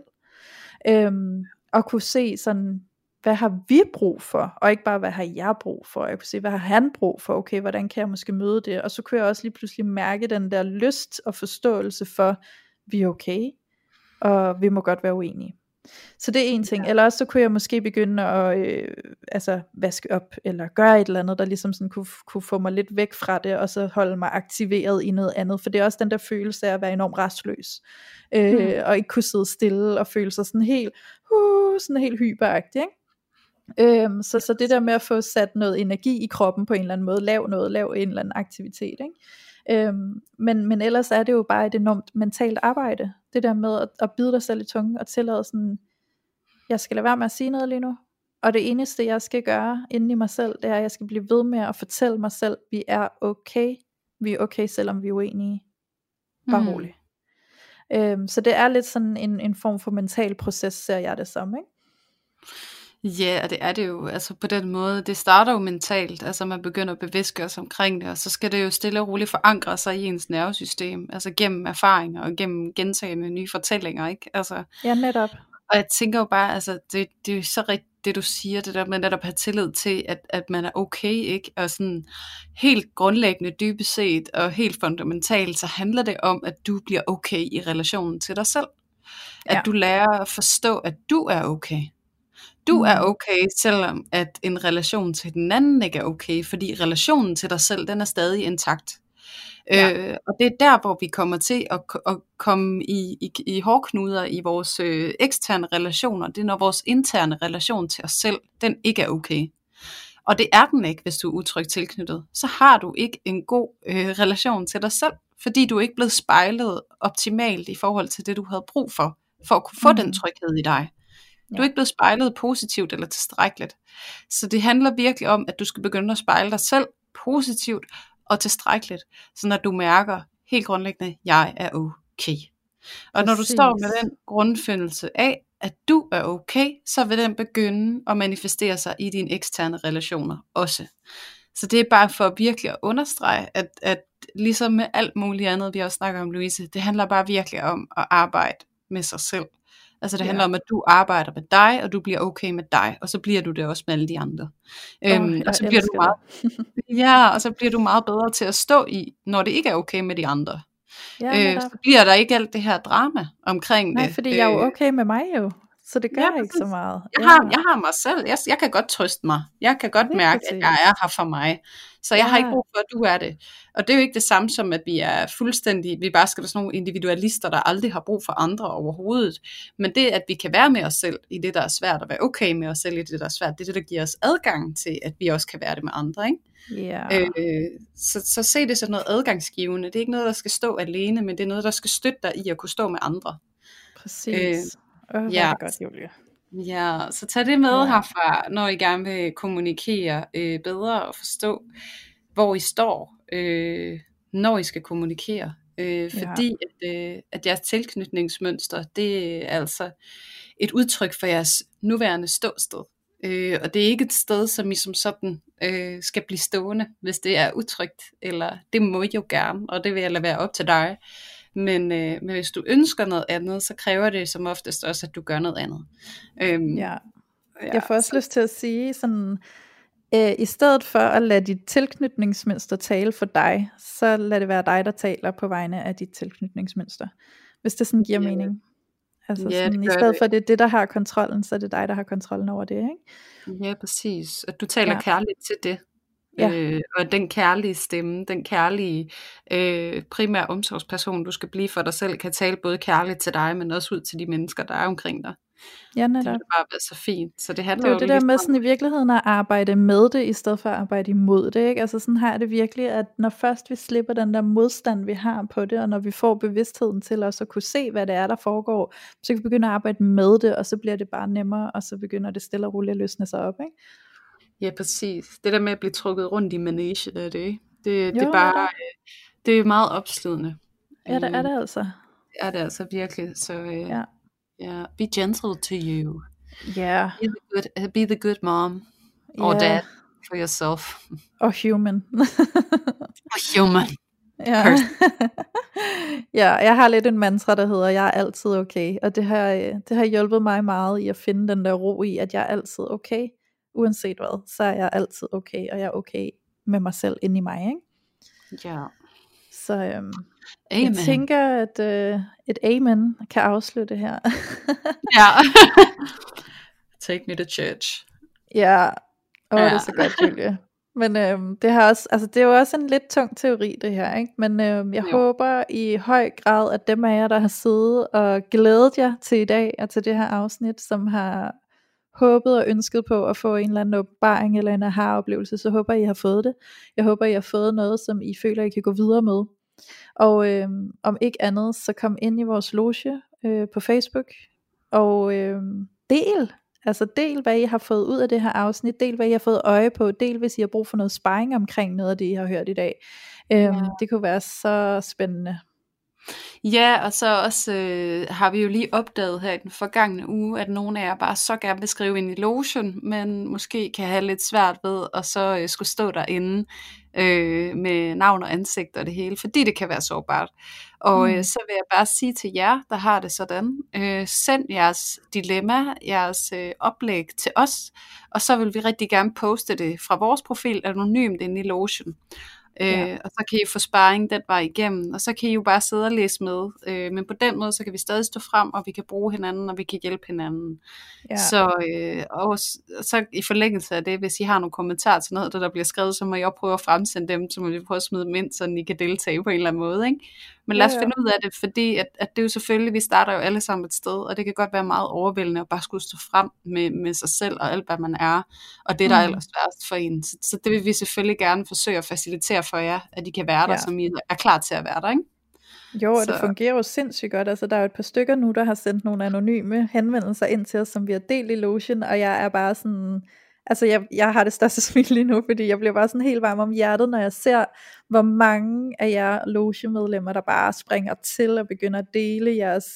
Og kunne se sådan, hvad har vi brug for, og ikke bare, hvad har jeg brug for. Jeg kunne se, hvad har han brug for, okay, hvordan kan jeg måske møde det, og så kunne jeg også lige pludselig mærke den der lyst og forståelse for, vi er okay, og vi må godt være uenige. Så det er en ting, eller også så kunne jeg måske begynde at vaske op, eller gøre et eller andet, der ligesom sådan kunne få mig lidt væk fra det, og så holde mig aktiveret i noget andet, for det er også den der følelse af at være enormt rastløs, og ikke kunne sidde stille, og føle sig sådan helt hyperagtig, ikke? Så det der med at få sat noget energi i kroppen på en eller anden måde, lav en eller anden aktivitet, ikke? Men ellers er det jo bare et enormt mentalt arbejde, det der med at bide dig selv i tungen og tillade sådan, jeg skal lade være med at sige noget lige nu, og det eneste jeg skal gøre inden i mig selv, det er at jeg skal blive ved med at fortælle mig selv, vi er okay selvom vi er uenige, bare roligt. Så det er lidt sådan en form for mental proces, ser jeg det som, ikke? Ja, og det er det jo, altså på den måde, det starter jo mentalt, altså man begynder at bevidstgøre sig omkring det, og så skal det jo stille og roligt forankre sig i ens nervesystem, altså gennem erfaringer og gennem gentagende nye fortællinger, ikke? Altså, ja, netop. Og jeg tænker jo bare, altså, det er jo så rigtigt, det du siger, det der med netop at have tillid til, at man er okay, ikke? Og sådan helt grundlæggende, dybest set, og helt fundamentalt, så handler det om, at du bliver okay i relationen til dig selv. At du lærer at forstå, at du er okay. Du er okay, selvom at en relation til den anden ikke er okay, fordi relationen til dig selv, den er stadig intakt. Og det er der, hvor vi kommer til at komme i hårdknuder i vores eksterne relationer. Det er når vores interne relation til os selv, den ikke er okay. Og det er den ikke, hvis du er utrygt tilknyttet. Så har du ikke en god relation til dig selv, fordi du er ikke blevet spejlet optimalt i forhold til det, du havde brug for at kunne få den tryghed i dig. Du er ikke blevet spejlet positivt eller tilstrækkeligt. Så det handler virkelig om, at du skal begynde at spejle dig selv positivt og tilstrækkeligt, så når du mærker helt grundlæggende, jeg er okay. Og når du står med den grundfølelse af, at du er okay, så vil den begynde at manifestere sig i dine eksterne relationer også. Så det er bare for virkelig at understrege, at ligesom med alt muligt andet, vi også snakker om, Louise, det handler bare virkelig om at arbejde med sig selv. Altså det handler om, at du arbejder med dig, og du bliver okay med dig, og så bliver du det også med alle de andre. Og så bliver du meget, og så bliver du meget bedre til at stå i, når det ikke er okay med de andre. Så bliver der ikke alt det her drama omkring det. Nej, fordi jeg er jo okay med mig jo, så det gør ikke så meget. Jeg har mig selv, jeg kan godt trøste mig, jeg kan godt mærke, at jeg er her for mig, så jeg har ikke brug for, at du er det. Og det er jo ikke det samme som, at vi er fuldstændig, vi bare skal være sådan nogle individualister, der aldrig har brug for andre overhovedet. Men det, at vi kan være med os selv i det, der er svært, og være okay med os selv i det, der er svært, det er det, der giver os adgang til, at vi også kan være det med andre, ikke? Så se det som noget adgangsgivende. Det er ikke noget, der skal stå alene, men det er noget, der skal støtte dig i at kunne stå med andre. Præcis. Det er godt, Julie. Ja, så tag det med herfra, når I gerne vil kommunikere bedre og forstå, hvor I står, når I skal kommunikere. Fordi at jeres tilknytningsmønster, det er altså et udtryk for jeres nuværende ståsted. Og det er ikke et sted, som I som sådan skal blive stående, hvis det er utrygt, eller det må I jo gerne, og det vil jeg lade være op til dig. Men hvis du ønsker noget andet, så kræver det som oftest også, at du gør noget andet. Jeg får også lyst til at sige sådan, i stedet for at lade dit tilknytningsmønster tale for dig, så lad det være dig, der taler på vegne af dit tilknytningsmønster. Hvis det sådan giver mening. Altså sådan, i stedet for det der har kontrollen, så er det dig, der har kontrollen over det, ikke? Ja, præcis. At du taler kærligt til det. Og den kærlige stemme, den kærlige primære omsorgsperson, du skal blive for dig selv, kan tale både kærligt til dig, men også ud til de mennesker, der er omkring dig. Ja, netop. Det vil bare være så fint. Så det handler det er jo det der med sådan i virkeligheden at arbejde med det, i stedet for at arbejde imod det, ikke? Altså sådan har jeg det virkelig, at når først vi slipper den der modstand, vi har på det, og når vi får bevidstheden til også at kunne se, hvad det er, der foregår, så kan vi begynde at arbejde med det, og så bliver det bare nemmere, og så begynder det stille og roligt at løsne sig op, ikke? Ja, præcis. Det der med at blive trukket rundt i manege, det er det, ikke? Det er bare, det er meget opslidende. Ja, det er det altså. Det er det altså virkelig, så be gentle to you. Yeah. Be the good mom, or dad for yourself. Og human. Og human. Ja, jeg har lidt en mantra, der hedder, jeg er altid okay, og det har hjulpet mig meget i at finde den der ro i, at jeg er altid okay. Uanset hvad, så er jeg altid okay, og jeg er okay med mig selv inde i mig, ikke? Ja. Så jeg tænker, at et amen kan afslutte her. Ja. Take me to church. Ja, det er så godt, Julie. Men det har også, altså det er jo også en lidt tung teori det her, ikke? Men jeg håber i høj grad, at dem af jer, der har siddet og glædet jer til i dag og til det her afsnit, som har håbet og ønsket på at få en eller anden åbenbaring eller en aha-oplevelse, så håber I har fået det. Jeg håber I har fået noget, som I føler I kan gå videre med. Og om ikke andet, så kom ind i vores loge på Facebook og del hvad I har fået ud af det her afsnit, del hvad I har fået øje på, del hvis I har brug for noget sparring omkring noget af det I har hørt i dag. Det kunne være så spændende. Ja, og så også har vi jo lige opdaget her i den forgangne uge, at nogle af jer bare så gerne vil skrive ind i logen, men måske kan have lidt svært ved at så skulle stå derinde. med navn og ansigt og det hele, fordi det kan være sårbart. Og så vil jeg bare sige til jer, der har det sådan, send jeres dilemma, jeres oplæg til os, og så vil vi rigtig gerne poste det fra vores profil anonymt inde i Lotion. Og så kan I få sparring den vej igennem, og så kan I jo bare sidde og læse med, men på den måde, så kan vi stadig stå frem, og vi kan bruge hinanden, og vi kan hjælpe hinanden. Så i forlængelse af det, hvis I har nogle kommentarer til noget, der bliver skrevet, så må I også prøve at fremsende dem, så må vi prøve at smide dem ind, så I kan deltage på en eller anden måde, ikke? Men lad os finde ud af det, fordi at det er jo selvfølgelig, vi starter jo alle sammen et sted, og det kan godt være meget overvældende at bare skulle stå frem med sig selv og alt, hvad man er, og det der er allersværest for en. Så det vil vi selvfølgelig gerne forsøge at facilitere for jer, at I kan være der, som I er klar til at være der, ikke? Jo, og det fungerer jo sindssygt godt. Altså, der er jo et par stykker nu, der har sendt nogle anonyme henvendelser ind til os, som vi har delt i Lotion, og jeg er bare sådan... Altså jeg har det største smil lige nu, fordi jeg bliver bare sådan helt varm om hjertet, når jeg ser, hvor mange af jer Lotion-medlemmer, der bare springer til og begynder at dele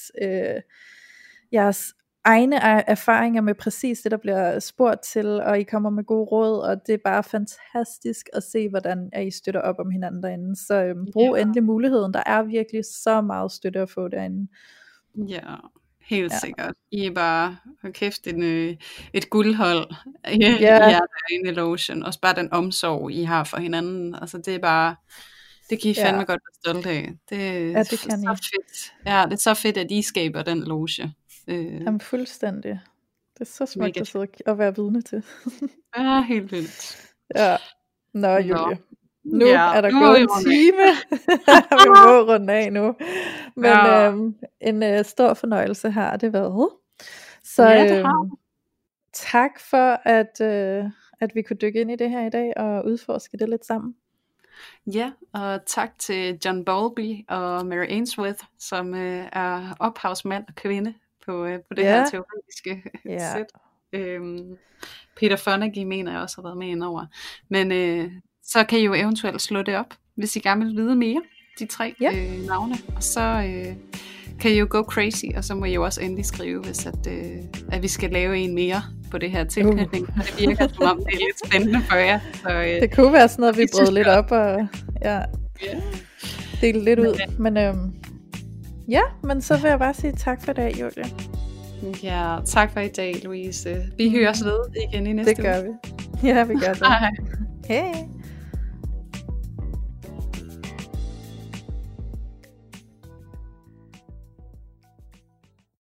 jeres egne erfaringer med præcis det, der bliver spurgt til, og I kommer med gode råd, og det er bare fantastisk at se, hvordan I støtter op om hinanden derinde. Så brug endelig muligheden. Der er virkelig så meget støtte at få derinde. Ja. Helt sikkert. I er bare, kæft, et guldhold i inde i Lotion. Også bare den omsorg, I har for hinanden. Altså det er bare, det kan I fandme godt være stolt af. Det er det kan så fedt. Ja, det er så fedt, at I skaber den loge. Jamen fuldstændig. Det er så smukt at sidde og være vidne til. Ja, helt vildt. Ja. Nå, Julie. Nu er der gået en time. Vi må runde af nu. Men en stor fornøjelse har det været. Så det har. Tak for at vi kunne dykke ind i det her i dag og udforske det lidt sammen. Ja, og tak til John Bowlby og Mary Ainsworth, som er ophavsmand og kvinde på det her teoretiske sæt. Peter Fonagy mener jeg også har været med indover. Men så kan I jo eventuelt slå det op, hvis I gerne vil vide mere, de 3 navne. Og så kan I jo go crazy, og så må I jo også endelig skrive, hvis at vi skal lave en mere på det her tilknytning. Og det virker som om, det er lidt spændende for jer. Så, det kunne være sådan noget, vi brød lidt op og dele lidt ud. Men så vil jeg bare sige tak for i dag, Julie. Ja, tak for i dag, Louise. Vi høres ved igen i næste uge. Det gør vi. Ja, vi gør det. Hej. Hej.